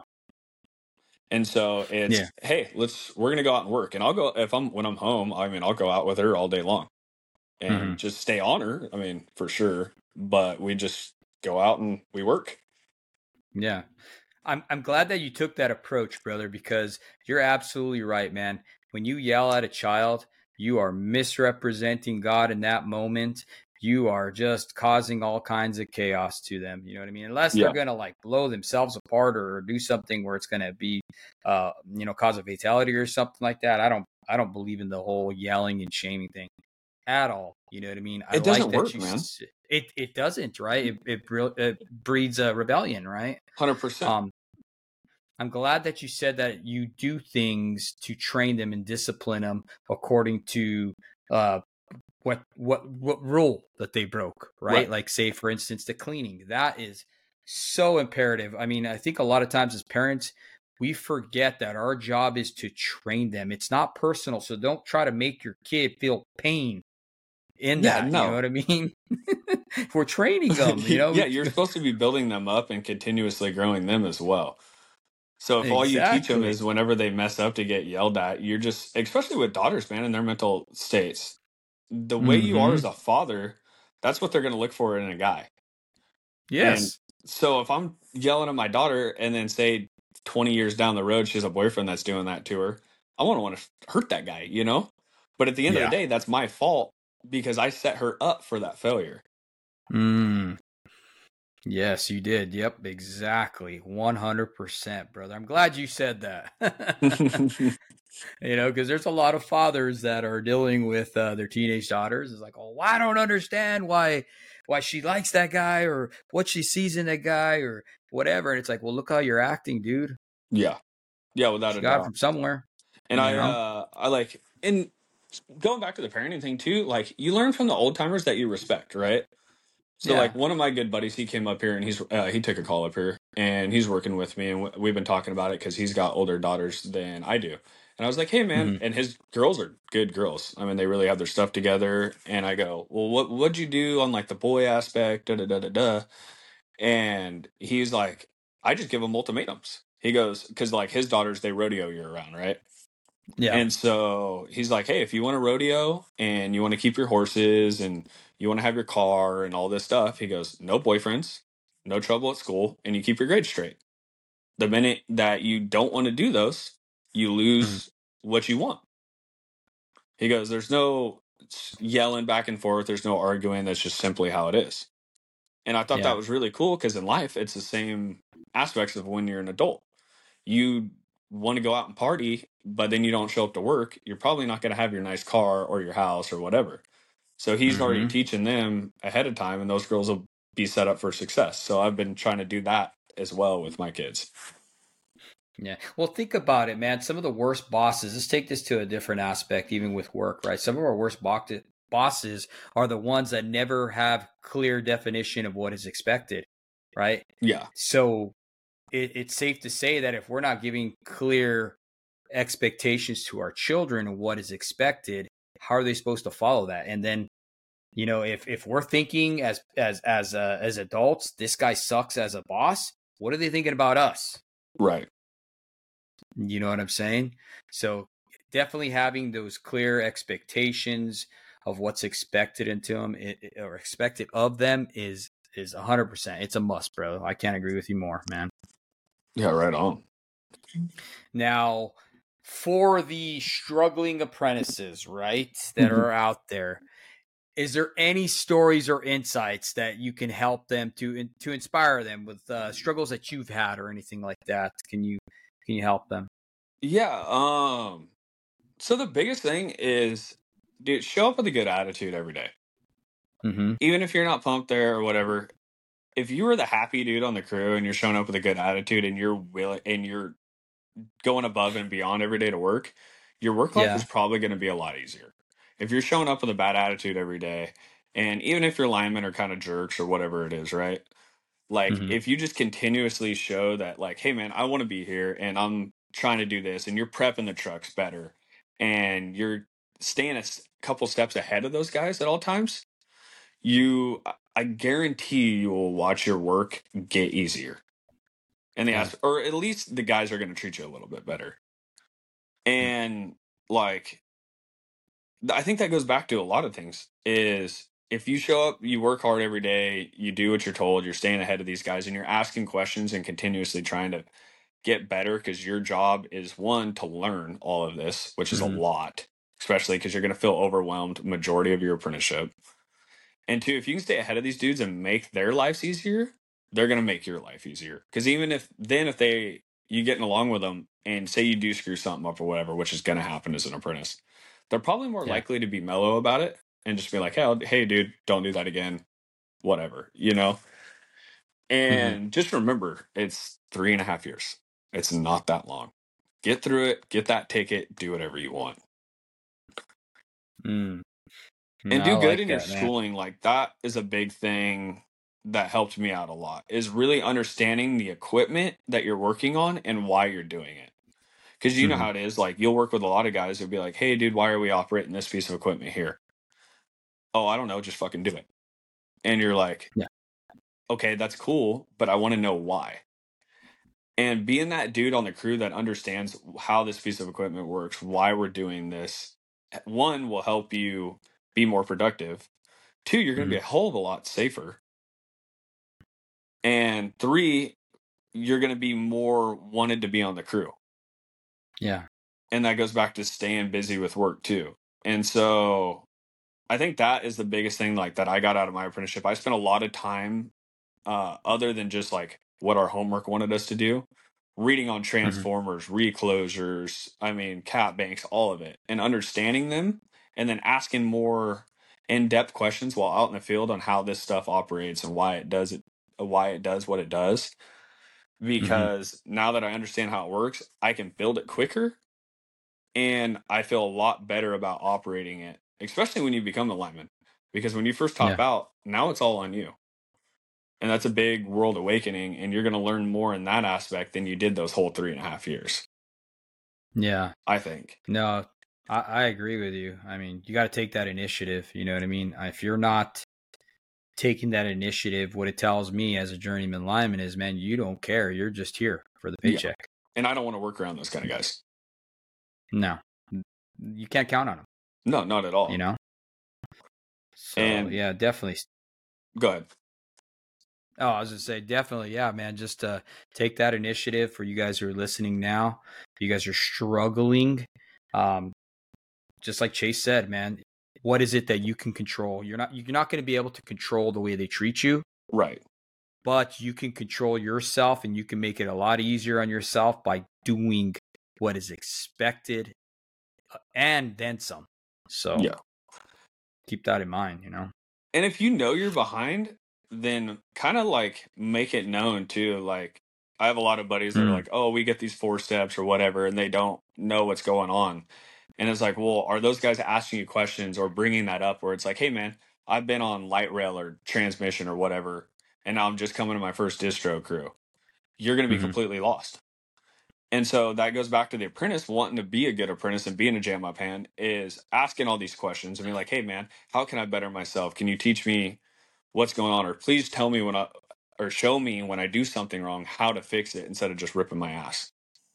And so Yeah. it's, hey, let's we're gonna go out and work. And I'll go if I'm when I'm home, I mean I'll go out with her all day long and Hmm. just stay on her. I mean, for sure. But we just go out and we work. Yeah. I'm I'm glad that you took that approach, brother, because you're absolutely right, man. When you yell at a child, you are misrepresenting God in that moment. You are just causing all kinds of chaos to them. You know what I mean? Unless they're Yeah. gonna like blow themselves apart or do something where it's gonna be, uh, you know, cause a fatality or something like that. I don't I don't believe in the whole yelling and shaming thing at all. You know what I mean? I It like doesn't that work, you. man. It it doesn't, right? It it, it breeds a rebellion, right? one hundred percent. Um, I'm glad that you said that you do things to train them and discipline them according to uh, what what what rule that they broke, right? Right. Like say, for instance, the cleaning. That is so imperative. I mean, I think a lot of times as parents, we forget that our job is to train them. It's not personal, so don't try to make your kid feel pain in Yeah, that. You know no. what I mean? We're training them. You know, Yeah, you're supposed to be building them up and continuously growing them as well. So if all you teach them exactly. is whenever they mess up to get yelled at, you're just, especially with daughters, man, in their mental states, the way you are Hmm. as a father, that's what they're going to look for in a guy. And Yes. so if I'm yelling at my daughter and then say twenty years down the road, she has a boyfriend that's doing that to her. I wouldn't want to hurt that guy, you know? But at the end of the Yeah. day, that's my fault because I set her up for that failure. Mm. Yes, you did. Yep, exactly. one hundred percent, brother. I'm glad you said that. You know, because there's a lot of fathers that are dealing with uh, their teenage daughters. It's like, oh, well, I don't understand why why she likes that guy or what she sees in that guy or whatever. And it's like, well, look how you're acting, dude. Yeah. Yeah, without She a got it doubt. from somewhere, And you I, know? uh, I like, and going back to the parenting thing too, like you learn from the old timers that you respect, right? So Yeah. like one of my good buddies, he came up here and he's uh, he took a call up here and he's working with me and w- we've been talking about it because he's got older daughters than I do. And I was like, hey man, Mm-hmm. and his girls are good girls. I mean, they really have their stuff together. And I go, well, what what'd you do on like the boy aspect? Da da da da da. And he's like, I just give them ultimatums. He goes, because like his daughters, they rodeo year round, right? Yeah. And so he's like, hey, if you want to rodeo and you want to keep your horses and you want to have your car and all this stuff, he goes, no boyfriends, no trouble at school, and you keep your grades straight. The minute that you don't want to do those, you Mm-hmm. lose what you want. He goes, there's no yelling back and forth, there's no arguing. That's just simply how it is. And I thought that Yeah. was really cool because in life, it's the same aspects of when you're an adult. You want to go out and party, but then you don't show up to work, you're probably not going to have your nice car or your house or whatever. So he's already Mm-hmm. teaching them ahead of time, and those girls will be set up for success. So I've been trying to do that as well with my kids. Yeah. Well, think about it, man. Some of the worst bosses, let's take this to a different aspect, even with work, right? Some of our worst bo- bosses are the ones that never have clear definition of what is expected, right? Yeah. So it, it's safe to say that if we're not giving clear expectations to our children of what is expected, how are they supposed to follow that? And then, you know, if if we're thinking as as as uh, as adults, this guy sucks as a boss, what are they thinking about us? Right. You know what I'm saying? So definitely having those clear expectations of what's expected into them or expected of them is is one hundred percent. It's a must, bro. I can't agree with you more, man. Yeah, right on. Now, for the struggling apprentices, right, that are out there, is there any stories or insights that you can help them to to inspire them with uh, struggles that you've had or anything like that? Can you can you help them? Yeah. Um. So the biggest thing is, dude, show up with a good attitude every day. Mm-hmm. Even if you're not pumped there or whatever, if you were the happy dude on the crew and you're showing up with a good attitude and you're willing and you're going above and beyond every day to work, your work life is Yeah. probably going to be a lot easier. If you're showing up with a bad attitude every day, and even if your linemen are kind of jerks or whatever it is, right? Like Mm-hmm. if you just continuously show that, like, hey man, I want to be here and I'm trying to do this, and you're prepping the trucks better, and you're staying a s- couple steps ahead of those guys at all times, you, I I guarantee you will watch your work get easier. And the Yeah. asp- or at least the guys are going to treat you a little bit better. And like, I think that goes back to a lot of things is if you show up, you work hard every day, you do what you're told, you're staying ahead of these guys and you're asking questions and continuously trying to get better because your job is one to learn all of this, which is a Mm-hmm. lot, especially because you're going to feel overwhelmed majority of your apprenticeship. And two, if you can stay ahead of these dudes and make their lives easier, they're going to make your life easier. Because even if then if they you getting along with them and say you do screw something up or whatever, which is going to happen as an apprentice, they're probably more Yeah. likely to be mellow about it and just be like, "Hey, hey, dude, don't do that again." Whatever, you know. Mm-hmm. And just remember, it's three and a half years. It's not that long. Get through it. Get that ticket. Do whatever you want. Mm. And I do good like in your that, man. schooling. Like that is a big thing that helped me out a lot is really understanding the equipment that you're working on and why you're doing it. Because you know Mm-hmm. how it is. Like you'll work with a lot of guys who'll be like, "Hey, dude, why are we operating this piece of equipment here?" "Oh, I don't know. Just fucking do it." And you're like, Yeah. "Okay, that's cool, but I want to know why." And being that dude on the crew that understands how this piece of equipment works, why we're doing this, one will help you be more productive. Two, you're going to Mm-hmm. be a whole of a lot safer. And three, you're going to be more wanted to be on the crew. Yeah. And that goes back to staying busy with work too. And so I think that is the biggest thing like that I got out of my apprenticeship. I spent a lot of time uh, other than just like what our homework wanted us to do, reading on Hmm. transformers, reclosures, I mean, cat banks, all of it, and understanding them, and then asking more in-depth questions while out in the field on how this stuff operates and why it does it, why it does what it does. Hmm. Because now that I understand how it works, I can build it quicker, and I feel a lot better about operating it, especially when you become a lineman. Because when you first top Yeah. out, now it's all on you. And that's a big world awakening, and you're going to learn more in that aspect than you did those whole three and a half years, Yeah. I think. No, I, I agree with you. I mean, you got to take that initiative. You know what I mean? If you're not taking that initiative, what it tells me as a journeyman lineman is, man, you don't care. You're just here for the Yeah. paycheck. And I don't want to work around those kind of guys. No, you can't count on them, No, not at all. you know? So, And yeah, definitely. go ahead. Oh, I was going to say, definitely. Yeah, man, just uh, take that initiative for you guys who are listening now. You guys are struggling. Um, just like Chase said, man, what is it that you can control? You're not, you're not going to be able to control the way they treat you. Right. But you can control yourself, and you can make it a lot easier on yourself by doing what is expected and then some. So Yeah. keep that in mind, you know? And if you know you're behind, then kind of like make it known too. Like, I have a lot of buddies that are Mm. like, oh, we get these four steps or whatever, and they don't know what's going on. And it's like, well, are those guys asking you questions or bringing that up where it's like, hey, man, I've been on light rail or transmission or whatever, and now I'm just coming to my first distro crew. You're going to be Hmm. completely lost. And so that goes back to the apprentice wanting to be a good apprentice and being a jam up hand is asking all these questions and being like, hey, man, how can I better myself? Can you teach me what's going on? Or please tell me when I, or show me when I do something wrong, how to fix it instead of just ripping my ass.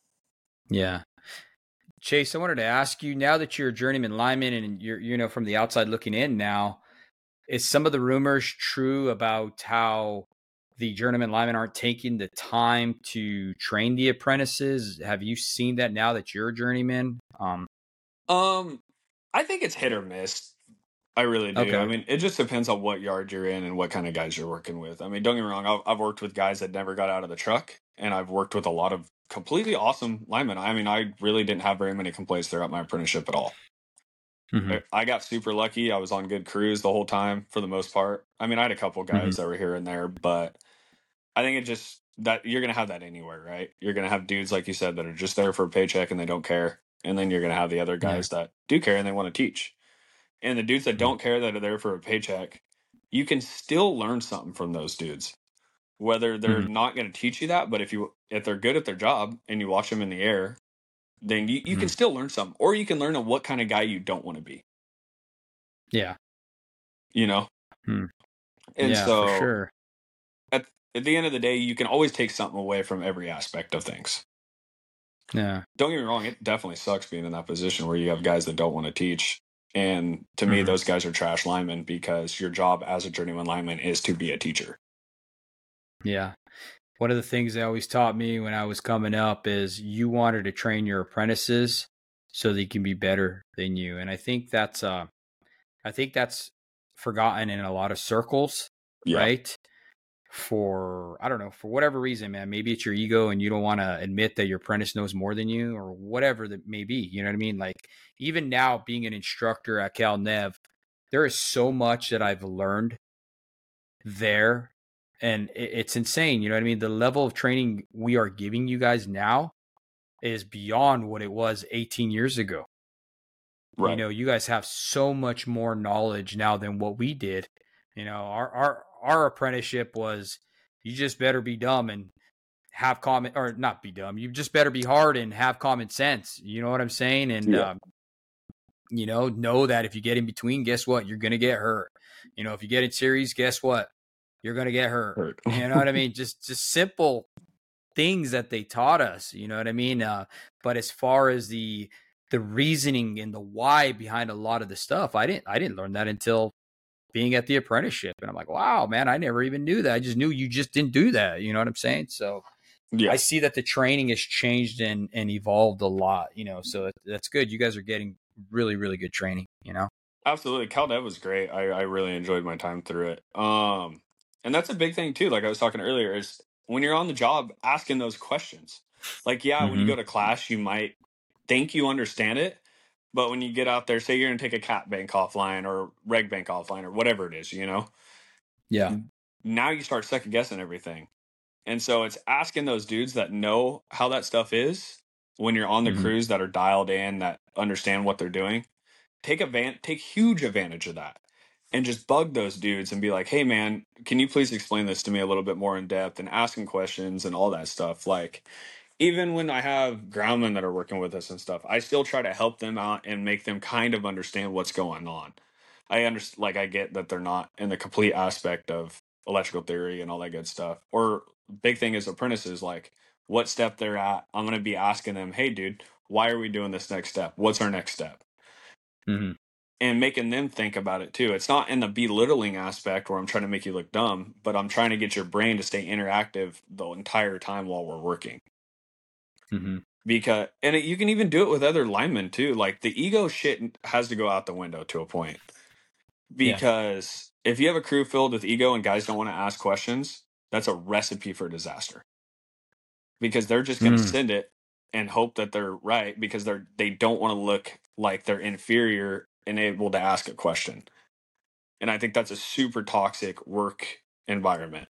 Yeah. Chase, I wanted to ask you, now that you're a journeyman lineman and you're, you know, from the outside looking in now, is some of the rumors true about how the journeyman linemen aren't taking the time to train the apprentices? Have you seen that now that you're a journeyman? Um, Um, I think it's hit or miss. I really do. I okay. mean, it just depends on what yard you're in and what kind of guys you're working with. I mean, don't get me wrong. I've, I've worked with guys that never got out of the truck, and I've worked with a lot of completely awesome linemen. I mean, I really didn't have very many complaints throughout my apprenticeship at all. Hmm. I, I got super lucky. I was on good crews the whole time for the most part. I mean, I had a couple Hmm. guys that were here and there, but I think it just that you're gonna have that anywhere, right? You're gonna have dudes like you said that are just there for a paycheck and they don't care, and then you're gonna have the other Yeah. guys that do care and they want to teach. And the dudes that Mhm. don't care that are there for a paycheck, you can still learn something from those dudes. Whether they're Mhm. not going to teach you that, but if you if they're good at their job and you watch them in the air, then you, you can Mhm. still learn something. Or you can learn on what kind of guy you don't want to be. Yeah. You know? Hmm. And Yeah, for so sure. at at the end of the day, you can always take something away from every aspect of things. Yeah. Don't get me wrong, it definitely sucks being in that position where you have guys that don't want to teach. And to me, Mhm. those guys are trash linemen because your job as a journeyman lineman is to be a teacher. Yeah. One of the things they always taught me when I was coming up is you wanted to train your apprentices so they can be better than you. And I think that's uh I think that's forgotten in a lot of circles, Yeah. right? For I don't know, for whatever reason, man. Maybe it's your ego and you don't want to admit that your apprentice knows more than you or whatever that may be. You know what I mean? Like even now being an instructor at Cal Nev, there is so much that I've learned there, and it's insane. You know what I mean? The level of training we are giving you guys now is beyond what it was eighteen years ago. Right. You know, you guys have so much more knowledge now than what we did. You know, our our our apprenticeship was you just better be dumb and have common, or not be dumb. You just better be hard and have common sense. You know what I'm saying? And Yeah. um, you know, know that if you get in between, guess what? You're gonna get hurt. You know, if you get in series, guess what? You're gonna get hurt. Hurt. You know what I mean? Just just simple things that they taught us. You know what I mean? Uh, but as far as the the reasoning and the why behind a lot of the stuff, I didn't I didn't learn that until being at the apprenticeship. And I'm like, wow, man, I never even knew that. I just knew you just didn't do that. You know what I'm saying? So Yeah. I see that the training has changed and, and evolved a lot, you know, so that's good. You guys are getting really, really good training, you know? Absolutely. CalDev was great. I, I really enjoyed my time through it. Um, and that's a big thing too. Like I was talking earlier, is when you're on the job asking those questions. Like, yeah, when you Mm-hmm. go to class, you might think you understand it, but when you get out there, say you're gonna take a cat bank offline or reg bank offline or whatever it is, you know, Yeah. now you start second guessing everything. And so it's asking those dudes that know how that stuff is when you're on the Mm-hmm. crews that are dialed in, that understand what they're doing. Take advan- take huge advantage of that and just bug those dudes and be like, hey man, can you please explain this to me a little bit more in depth, and asking questions and all that stuff. Like, even when I have groundmen that are working with us and stuff, I still try to help them out and make them kind of understand what's going on. I understand, like, I get that they're not in the complete aspect of electrical theory and all that good stuff. Or big thing is apprentices, like what step they're at. I'm going to be asking them, hey dude, why are we doing this next step? What's our next step? Mm-hmm. And making them think about it too. It's not in the belittling aspect where I'm trying to make you look dumb, but I'm trying to get your brain to stay interactive the entire time while we're working. Mm-hmm. Because, and it, you can even do it with other linemen too. Like, the ego shit has to go out the window to a point. Yeah. Because if you have a crew filled with ego and guys don't want to ask questions, that's a recipe for disaster. Because they're just going to Mm. send it and hope that they're right, because they're they don't want to look like they're inferior and able to ask a question. And I think that's a super toxic work environment.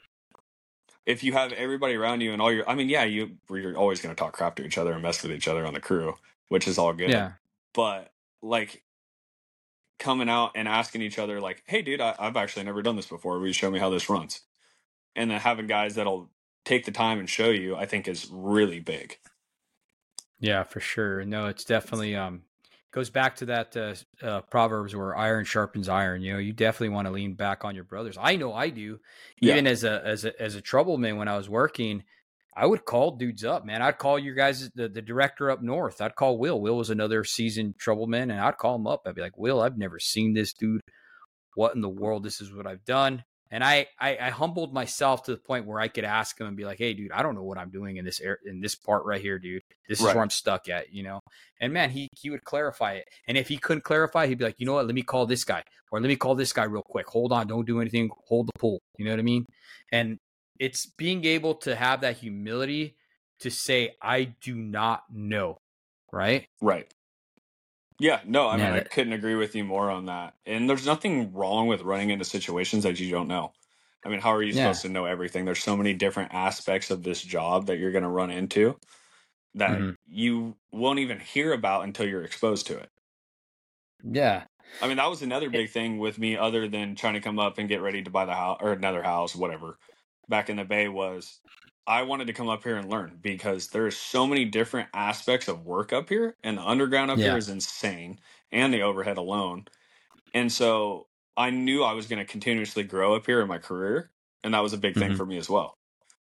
If you have everybody around you and all your, I mean, yeah, you you're always going to talk crap to each other and mess with each other on the crew, which is all good. Yeah. But like, coming out and asking each other, like, hey dude, I, I've actually never done this before, will you show me how this runs? And then having guys that'll take the time and show you, I think is really big. Yeah, for sure. No, it's definitely um goes back to that uh, uh, proverbs where iron sharpens iron. You know, you definitely want to lean back on your brothers. I know I do. Yeah. Even as a as a as a troubleman when I was working, I would call dudes up, man. I'd call you guys the, the director up north. I'd call Will. Will was another seasoned troubleman, and I'd call him up. I'd be like, Will, I've never seen this dude. What in the world? This is what I've done. And I, I, I humbled myself to the point where I could ask him and be like, hey, dude, I don't know what I'm doing in this air, in this part right here, dude. This is Right. where I'm stuck at, you know? And man, he, he would clarify it. And if he couldn't clarify, he'd be like, you know what? Let me call this guy, or let me call this guy real quick. Hold on. Don't do anything. Hold the pool. You know what I mean? And it's being able to have that humility to say, I do not know. Right. Right. Yeah, no, I mean, Man, I that, couldn't agree with you more on that. And there's nothing wrong with running into situations that you don't know. I mean, how are you yeah. supposed to know everything? There's so many different aspects of this job that you're going to run into that Mm-hmm. you won't even hear about until you're exposed to it. Yeah. I mean, that was another It, big thing with me, other than trying to come up and get ready to buy the house or another house, whatever. Back in the Bay, was I wanted to come up here and learn, because there's so many different aspects of work up here, and the underground up here yeah. is insane, and the overhead alone. And so I knew I was going to continuously grow up here in my career, and that was a big thing Mm-hmm. for me as well.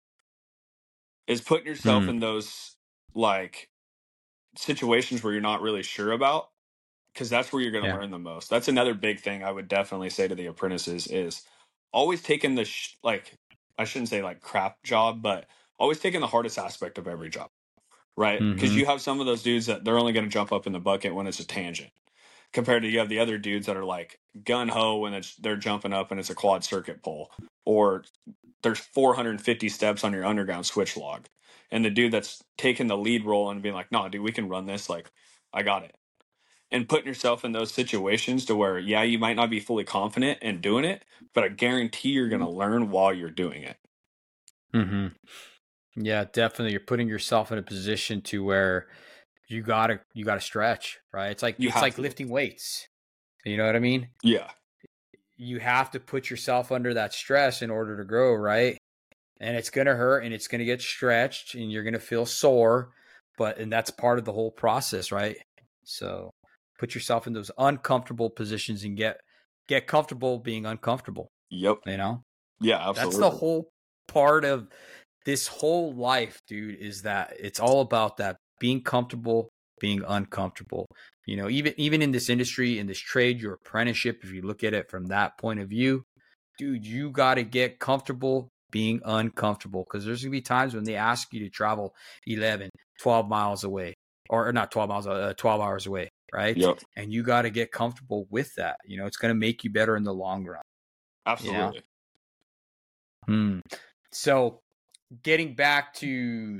Is putting yourself Mm, in those, like, situations where you're not really sure about, because that's where you're going to yeah. learn the most. That's another big thing I would definitely say to the apprentices, is always taking the sh- like, I shouldn't say like crap job, but always taking the hardest aspect of every job, right? Because Mm-hmm. you have some of those dudes that they're only going to jump up in the bucket when it's a tangent, compared to you have the other dudes that are like gun ho when it's they're jumping up and it's a quad circuit pole, or there's four hundred fifty steps on your underground switch log, and the dude that's taking the lead role and being like, nah dude, we can run this, like, I got it. And putting yourself in those situations to where, yeah, you might not be fully confident in doing it, but I guarantee you're going to learn while you're doing it. Mm-hmm. Yeah, definitely. You're putting yourself in a position to where you gotta you gotta stretch, right? It's like You it's have like to. lifting weights. You know what I mean? Yeah. You have to put yourself under that stress in order to grow, right? And it's gonna hurt and it's gonna get stretched and you're gonna feel sore, but and that's part of the whole process, right? So put yourself in those uncomfortable positions and get get comfortable being uncomfortable. Yep. You know? Yeah, That's the absolutely. whole part of this whole life, dude, is that it's all about that being comfortable, being uncomfortable. You know, even even in this industry, in this trade, your apprenticeship, if you look at it from that point of view, dude, you got to get comfortable being uncomfortable, because there's going to be times when they ask you to travel eleven, twelve miles away, or, or not twelve miles, uh, twelve hours away, right? Yep. And you got to get comfortable with that. You know, it's going to make you better in the long run. Absolutely. You know? Hmm. So getting back to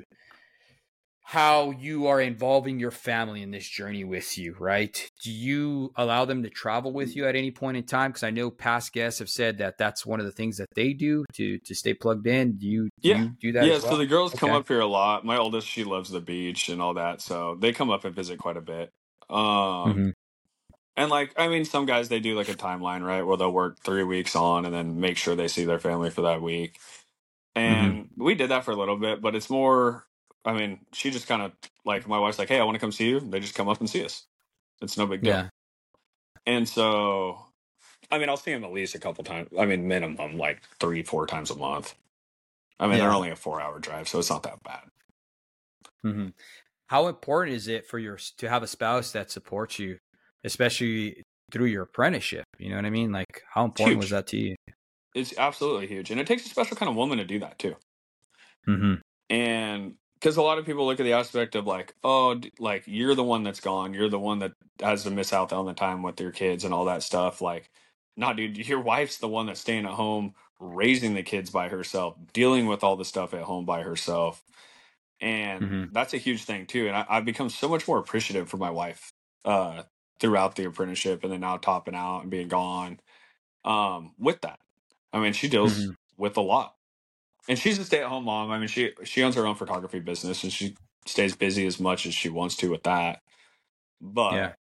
how you are involving your family in this journey with you, right? Do you allow them to travel with you at any point in time? Because I know past guests have said that that's one of the things that they do to to stay plugged in. Do you do Yeah. you do that Yeah. as So well? the girls come Okay. up here a lot. My oldest, she loves the beach and all that. So they come up and visit quite a bit. Um, Mm-hmm. and like, I mean, some guys, they do like a timeline, right? Where they'll work three weeks on and then make sure they see their family for that week. Mm-hmm. And we did that for a little bit, but it's more, I mean, she just kind of like, my wife's like, hey, I want to come see you. They just come up and see us. It's no big deal. Yeah. And so, I mean, I'll see them at least a couple times. I mean, minimum like three, four times a month. I mean, they're Yeah. only a four hour drive, so it's not that bad. Mm-hmm. How important is it for your to have a spouse that supports you, especially through your apprenticeship? You know what I mean? Like, how It's important was huge. that to you? It's absolutely huge. And it takes a special kind of woman to do that too. Mm-hmm. And because a lot of people look at the aspect of like, oh, d- like you're the one that's gone. You're the one that has to miss out on the time with your kids and all that stuff. Like, nah, dude, your wife's the one that's staying at home, raising the kids by herself, dealing with all the stuff at home by herself. And Mm-hmm. that's a huge thing too. And I, I've become so much more appreciative for my wife uh, throughout the apprenticeship and then now topping out and being gone um, with that. I mean, she deals Mm-hmm. with a lot. And she's a stay-at-home mom. I mean, she she owns her own photography business, and she stays busy as much as she wants to with that. Yeah. But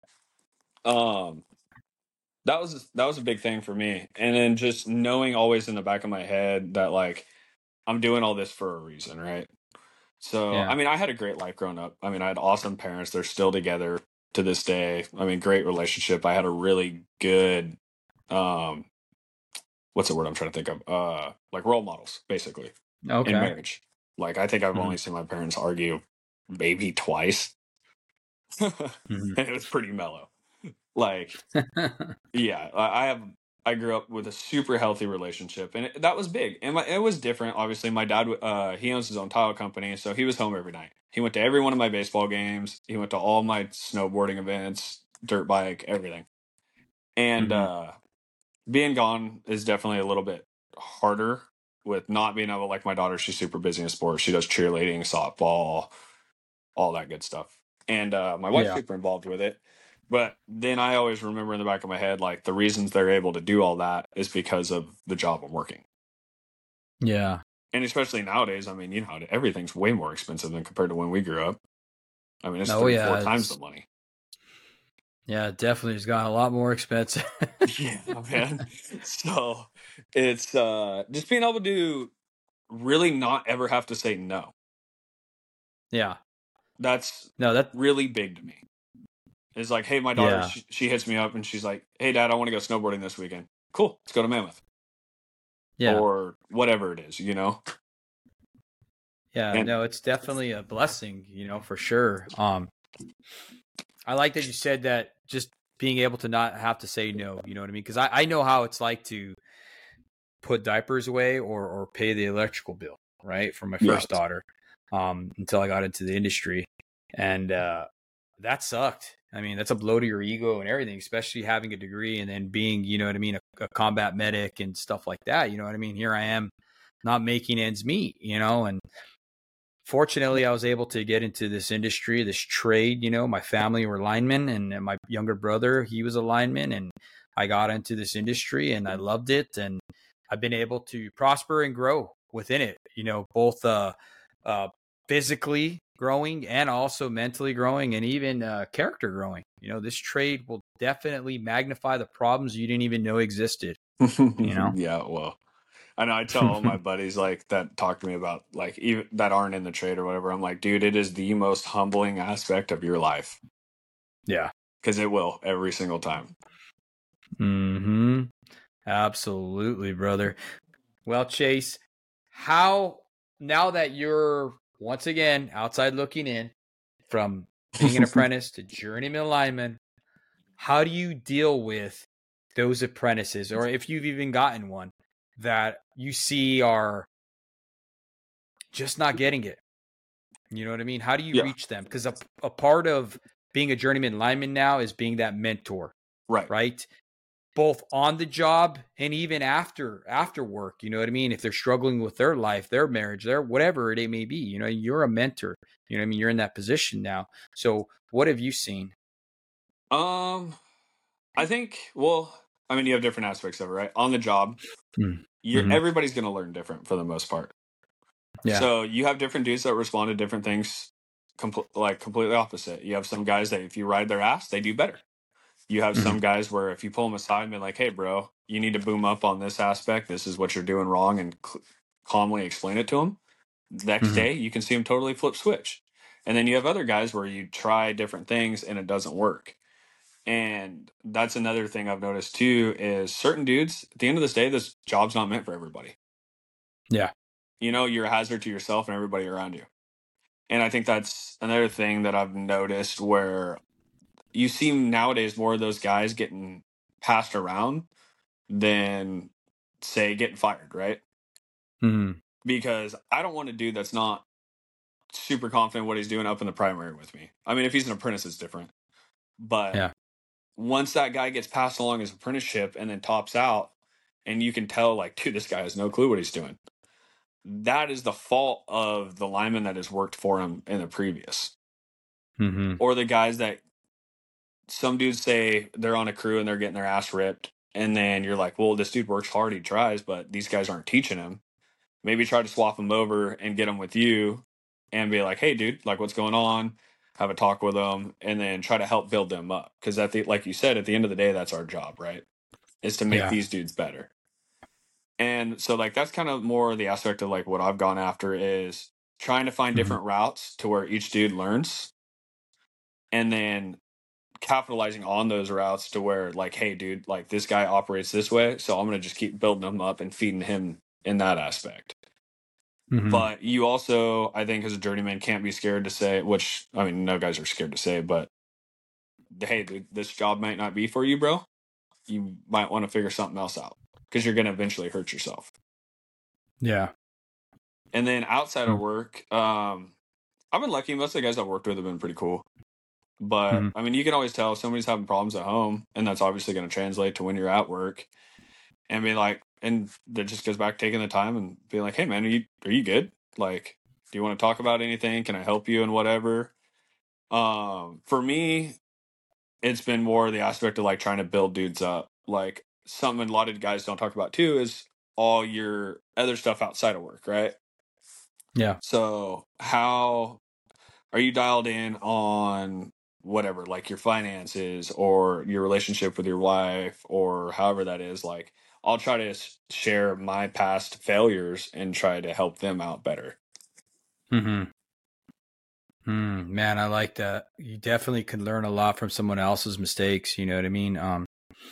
um, that was that was a big thing for me. And then just knowing always in the back of my head that like I'm doing all this for a reason, right? So I Yeah. mean, I had a great life growing up. I mean, I had awesome parents. They're still together to this day. I mean, great relationship. I had a really good um, what's the word I'm trying to think of? Uh, like role models, basically. In Okay. marriage. Like I think I've Mm-hmm. only seen my parents argue maybe twice. And Mm-hmm. it was pretty mellow. Like, yeah, I I have I grew up with a super healthy relationship and it, that was big. And my, it was different. Obviously, my dad uh he owns his own tile company, so he was home every night. He went to every one of my baseball games. He went to all my snowboarding events, dirt bike, everything. And Mm-hmm. uh being gone is definitely a little bit harder with not being able, like my daughter, she's super busy in sports. She does cheerleading, softball, all that good stuff. And uh, my wife's Yeah. super involved with it. But then I always remember in the back of my head, like the reasons they're able to do all that is because of the job I'm working. Yeah. And especially nowadays, I mean, you know, everything's way more expensive than compared to when we grew up. I mean, it's Oh three, four yeah. times the It's money. yeah, definitely has gotten a lot more expensive. Yeah, man. So it's uh, just being able to really not ever have to say no. Yeah. That's No, that really big to me. It's like, hey, my daughter, yeah. she, she hits me up and she's like, hey, Dad, I want to go snowboarding this weekend. Cool, let's go to Mammoth Yeah. or whatever it is, you know? Yeah. And No, it's definitely a blessing, you know, for sure. Um I like that you said that, just being able to not have to say no, you know what I mean? Because I, I know how it's like to put diapers away or or pay the electrical bill, right? For my yeah, first daughter. Um, until I got into the industry. And uh that sucked. I mean, that's a blow to your ego and everything, especially having a degree and then being, you know what I mean, a, a combat medic and stuff like that. You know what I mean? Here I am not making ends meet, you know, and fortunately I was able to get into this industry, this trade. You know, my family were linemen and, and my younger brother, he was a lineman, and I got into this industry and I loved it. And I've been able to prosper and grow within it, you know, both uh, uh, physically growing and also mentally growing and even uh, character growing. You know, this trade will definitely magnify the problems you didn't even know existed, you know? yeah, well, I know I tell all my buddies like that talk to me about like even that aren't in the trade or whatever. I'm like, dude, it is the most humbling aspect of your life Yeah. because it will every single time. Hmm. Absolutely, brother. Well, Chase, how, now that you're once again outside looking in, from being an apprentice to journeyman lineman, how do you deal with those apprentices, or if you've even gotten one, that you see are just not getting it. You know what I mean? How do you Yeah. reach them? Because a, a part of being a journeyman lineman now is being that mentor, Right. right? Both on the job and even after after work. You know what I mean? If they're struggling with their life, their marriage, their whatever it may be, you know, you're a mentor. You know what I mean? You're in that position now. So what have you seen? Um, I think, well, I mean, you have different aspects of it, right? On the job, you're Mm-hmm. everybody's going to learn different for the most part. Yeah. So you have different dudes that respond to different things, compl- like completely opposite. You have some guys that if you ride their ass, they do better. You have Mm-hmm. some guys where if you pull them aside and be like, "Hey, bro, you need to boom up on this aspect. This is what you're doing wrong," and cl- calmly explain it to them. Next Mm-hmm. day, you can see them totally flip switch. And then you have other guys where you try different things and it doesn't work. And that's another thing I've noticed too is certain dudes, at the end of this day, this job's not meant for everybody. Yeah. You know, you're a hazard to yourself and everybody around you. And I think that's another thing that I've noticed where you see nowadays more of those guys getting passed around than, say, getting fired, right? Mm-hmm. Because I don't want a dude that's not super confident what he's doing up in the primary with me. I mean, if he's an apprentice, it's different. But Yeah. once that guy gets passed along his apprenticeship and then tops out, and you can tell, like, dude, this guy has no clue what he's doing. That is the fault of the lineman that has worked for him in the previous. Mm-hmm. Or the guys that some dudes say they're on a crew and they're getting their ass ripped. And then you're like, well, this dude works hard, he tries, but these guys aren't teaching him. Maybe try to swap him over and get him with you and be like, hey, dude, like, what's going on? Have a talk with them and then try to help build them up. Because, at the, like you said, at the end of the day, that's our job, right? Is to make Yeah. these dudes better. And so, like, that's kind of more the aspect of, like, what I've gone after is trying to find Mm-hmm. different routes to where each dude learns and then capitalizing on those routes to where, like, hey, dude, like, this guy operates this way, so I'm going to just keep building him up and feeding him in that aspect. Mm-hmm. But you also, I think, as a journeyman, can't be scared to say, which, I mean, no guys are scared to say, but hey, dude, this job might not be for you, bro. You might want to figure something else out because you're going to eventually hurt yourself. Yeah. And then outside of Mm-hmm. work, um, I've been lucky. Most of the guys I've worked with have been pretty cool. But, Mm-hmm. I mean, you can always tell if somebody's having problems at home, and that's obviously going to translate to when you're at work. And be like, and that just goes back taking the time and being like, hey, man, are you, are you good? Like, do you want to talk about anything? Can I help you and whatever? Um, for me, it's been more the aspect of like trying to build dudes up. Like something a lot of guys don't talk about too is all your other stuff outside of work, right? Yeah. So how are you dialed in on whatever, like your finances or your relationship with your wife or however that is? Like, I'll try to s- share my past failures and try to help them out better. Mm-hmm. Mm, man, I like that. You definitely can learn a lot from someone else's mistakes. You know what I mean? Um,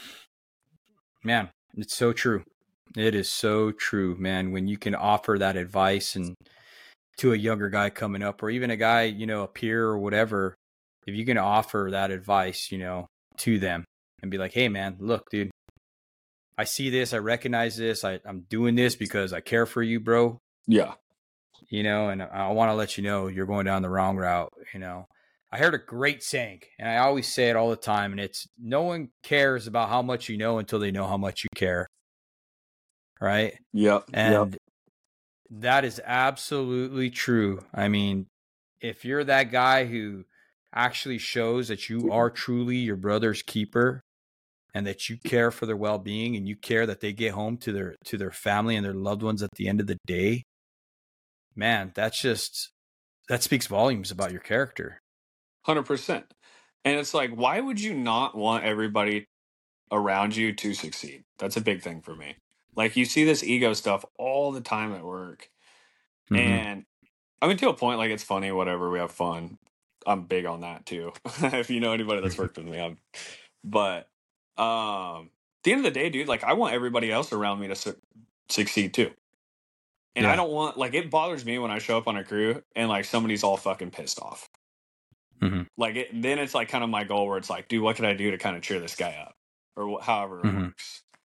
man, it's so true. It is so true, man. When you can offer that advice and to a younger guy coming up, or even a guy, you know, a peer or whatever, if you can offer that advice, you know, to them and be like, hey, man, look, dude, I see this, I recognize this, I, I'm doing this because I care for you, bro. Yeah. You know, and I want to let you know you're going down the wrong route. You know, I heard a great saying, and I always say it all the time, and it's no one cares about how much you know until they know how much you care. Right. Yep. Yep. And that is absolutely true. I mean, if you're that guy who actually shows that you are truly your brother's keeper and that you care for their well-being and you care that they get home to their to their family and their loved ones at the end of the day, man, that's just that speaks volumes about your character. one hundred percent. And it's like, why would you not want everybody around you to succeed? That's a big thing for me. Like, you see this ego stuff all the time at work. Mm-hmm. And I mean, to a point, like, it's funny, whatever, we have fun. I'm big on that too. If you know anybody that's worked with me, I'm, but um, at the end of the day, dude, like, I want everybody else around me to su- succeed too. And I Yeah. don't want, like, it bothers me when I show up on a crew and, like, somebody's all fucking pissed off. Mm-hmm. Like, it, then it's, like, kind of my goal where it's like, dude, what can I do to kind of cheer this guy up? Or wh- however it Mm-hmm. works.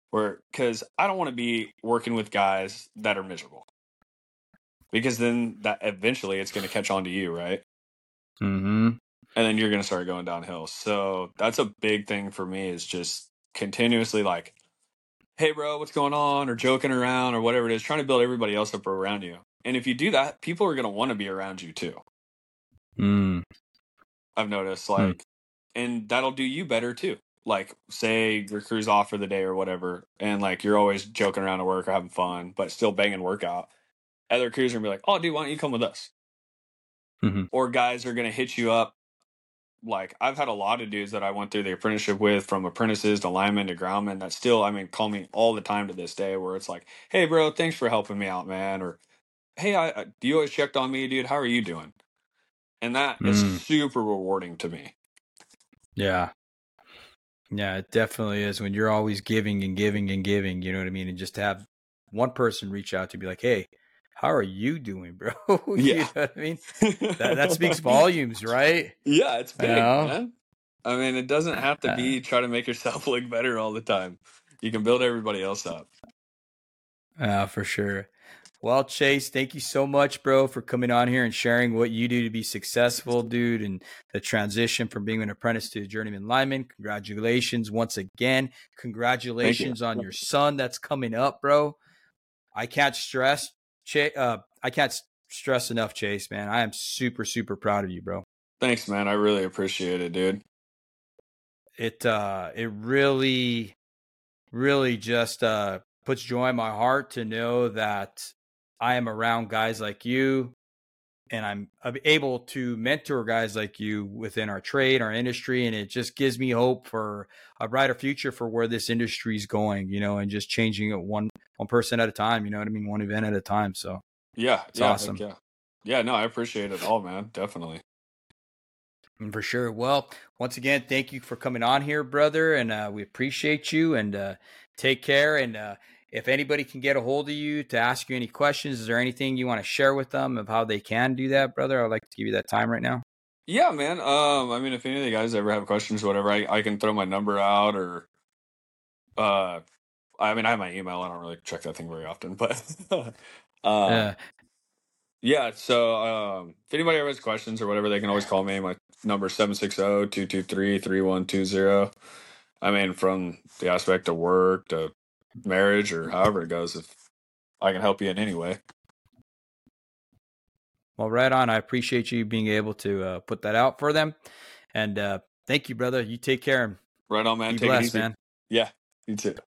Where, because I don't want to be working with guys that are miserable, because then that eventually it's going to catch on to you, right? Mm-hmm. And then you're going to start going downhill. So that's a big thing for me, is just continuously like, hey, bro, what's going on? Or joking around or whatever it is, trying to build everybody else up around you. And if you do that, people are going to want to be around you too. Mm. I've noticed, Mm. like, and that'll do you better too. Like, say your crew's off for the day or whatever, and like you're always joking around at work or having fun, but still banging workout. Other crews are going to be like, oh, dude, why don't you come with us? Mm-hmm. Or guys are going to hit you up. Like, I've had a lot of dudes that I went through the apprenticeship with, from apprentices to linemen to groundmen, that still, I mean, call me all the time to this day, where it's like, hey, bro, thanks for helping me out, man. Or, hey, I, I you always checked on me, dude. How are you doing? And that is Mm. super rewarding to me. Yeah. Yeah, it definitely is, when you're always giving and giving and giving, you know what I mean? And just to have one person reach out to be like, hey, how are you doing, bro? You Yeah. know what I mean? That that speaks volumes, right? Yeah, it's You big, know? man. I mean, it doesn't have to Uh, be try to make yourself look better all the time. You can build everybody else up. uh, for sure. Well, Chase, thank you so much, bro, for coming on here and sharing what you do to be successful, dude, and the transition from being an apprentice to a journeyman lineman. Congratulations once again. Thank you. Congratulations on your son that's coming up, bro. I can't stress, Chase. Uh, I can't stress enough, Chase, man. I am super, super proud of you, bro. Thanks, man. I really appreciate it, dude. It uh, it really, really just uh, puts joy in my heart to know that I am around guys like you, and I'm able to mentor guys like you within our trade, our industry, and it just gives me hope for a brighter future for where this industry is going, you know, and just changing it one one person at a time, you know what I mean, one event at a time. So Yeah, it's yeah, heck awesome. yeah. Yeah, no, I appreciate it all, man. Definitely. And for sure. Well, once again, thank you for coming on here, brother, and uh, we appreciate you. And uh, take care. And uh, if anybody can get a hold of you to ask you any questions, is there anything you want to share with them of how they can do that, brother? I'd like to give you that time right now. Yeah, man. Um, I mean, if any of the guys ever have questions, or whatever, I, I can throw my number out, or uh, I mean, I have my email. I don't really check that thing very often, but um, Yeah. yeah. So um, if anybody ever has questions or whatever, they can always call me. My number is seven six zero, two two three, three one two zero. I mean, from the aspect of work to marriage or however it goes, if I can help you in any way. Well, right on. I appreciate you being able to uh, put that out for them. And uh, thank you, brother. You take care and Right on, man. be Take it blessed, easy. man. Yeah, you too.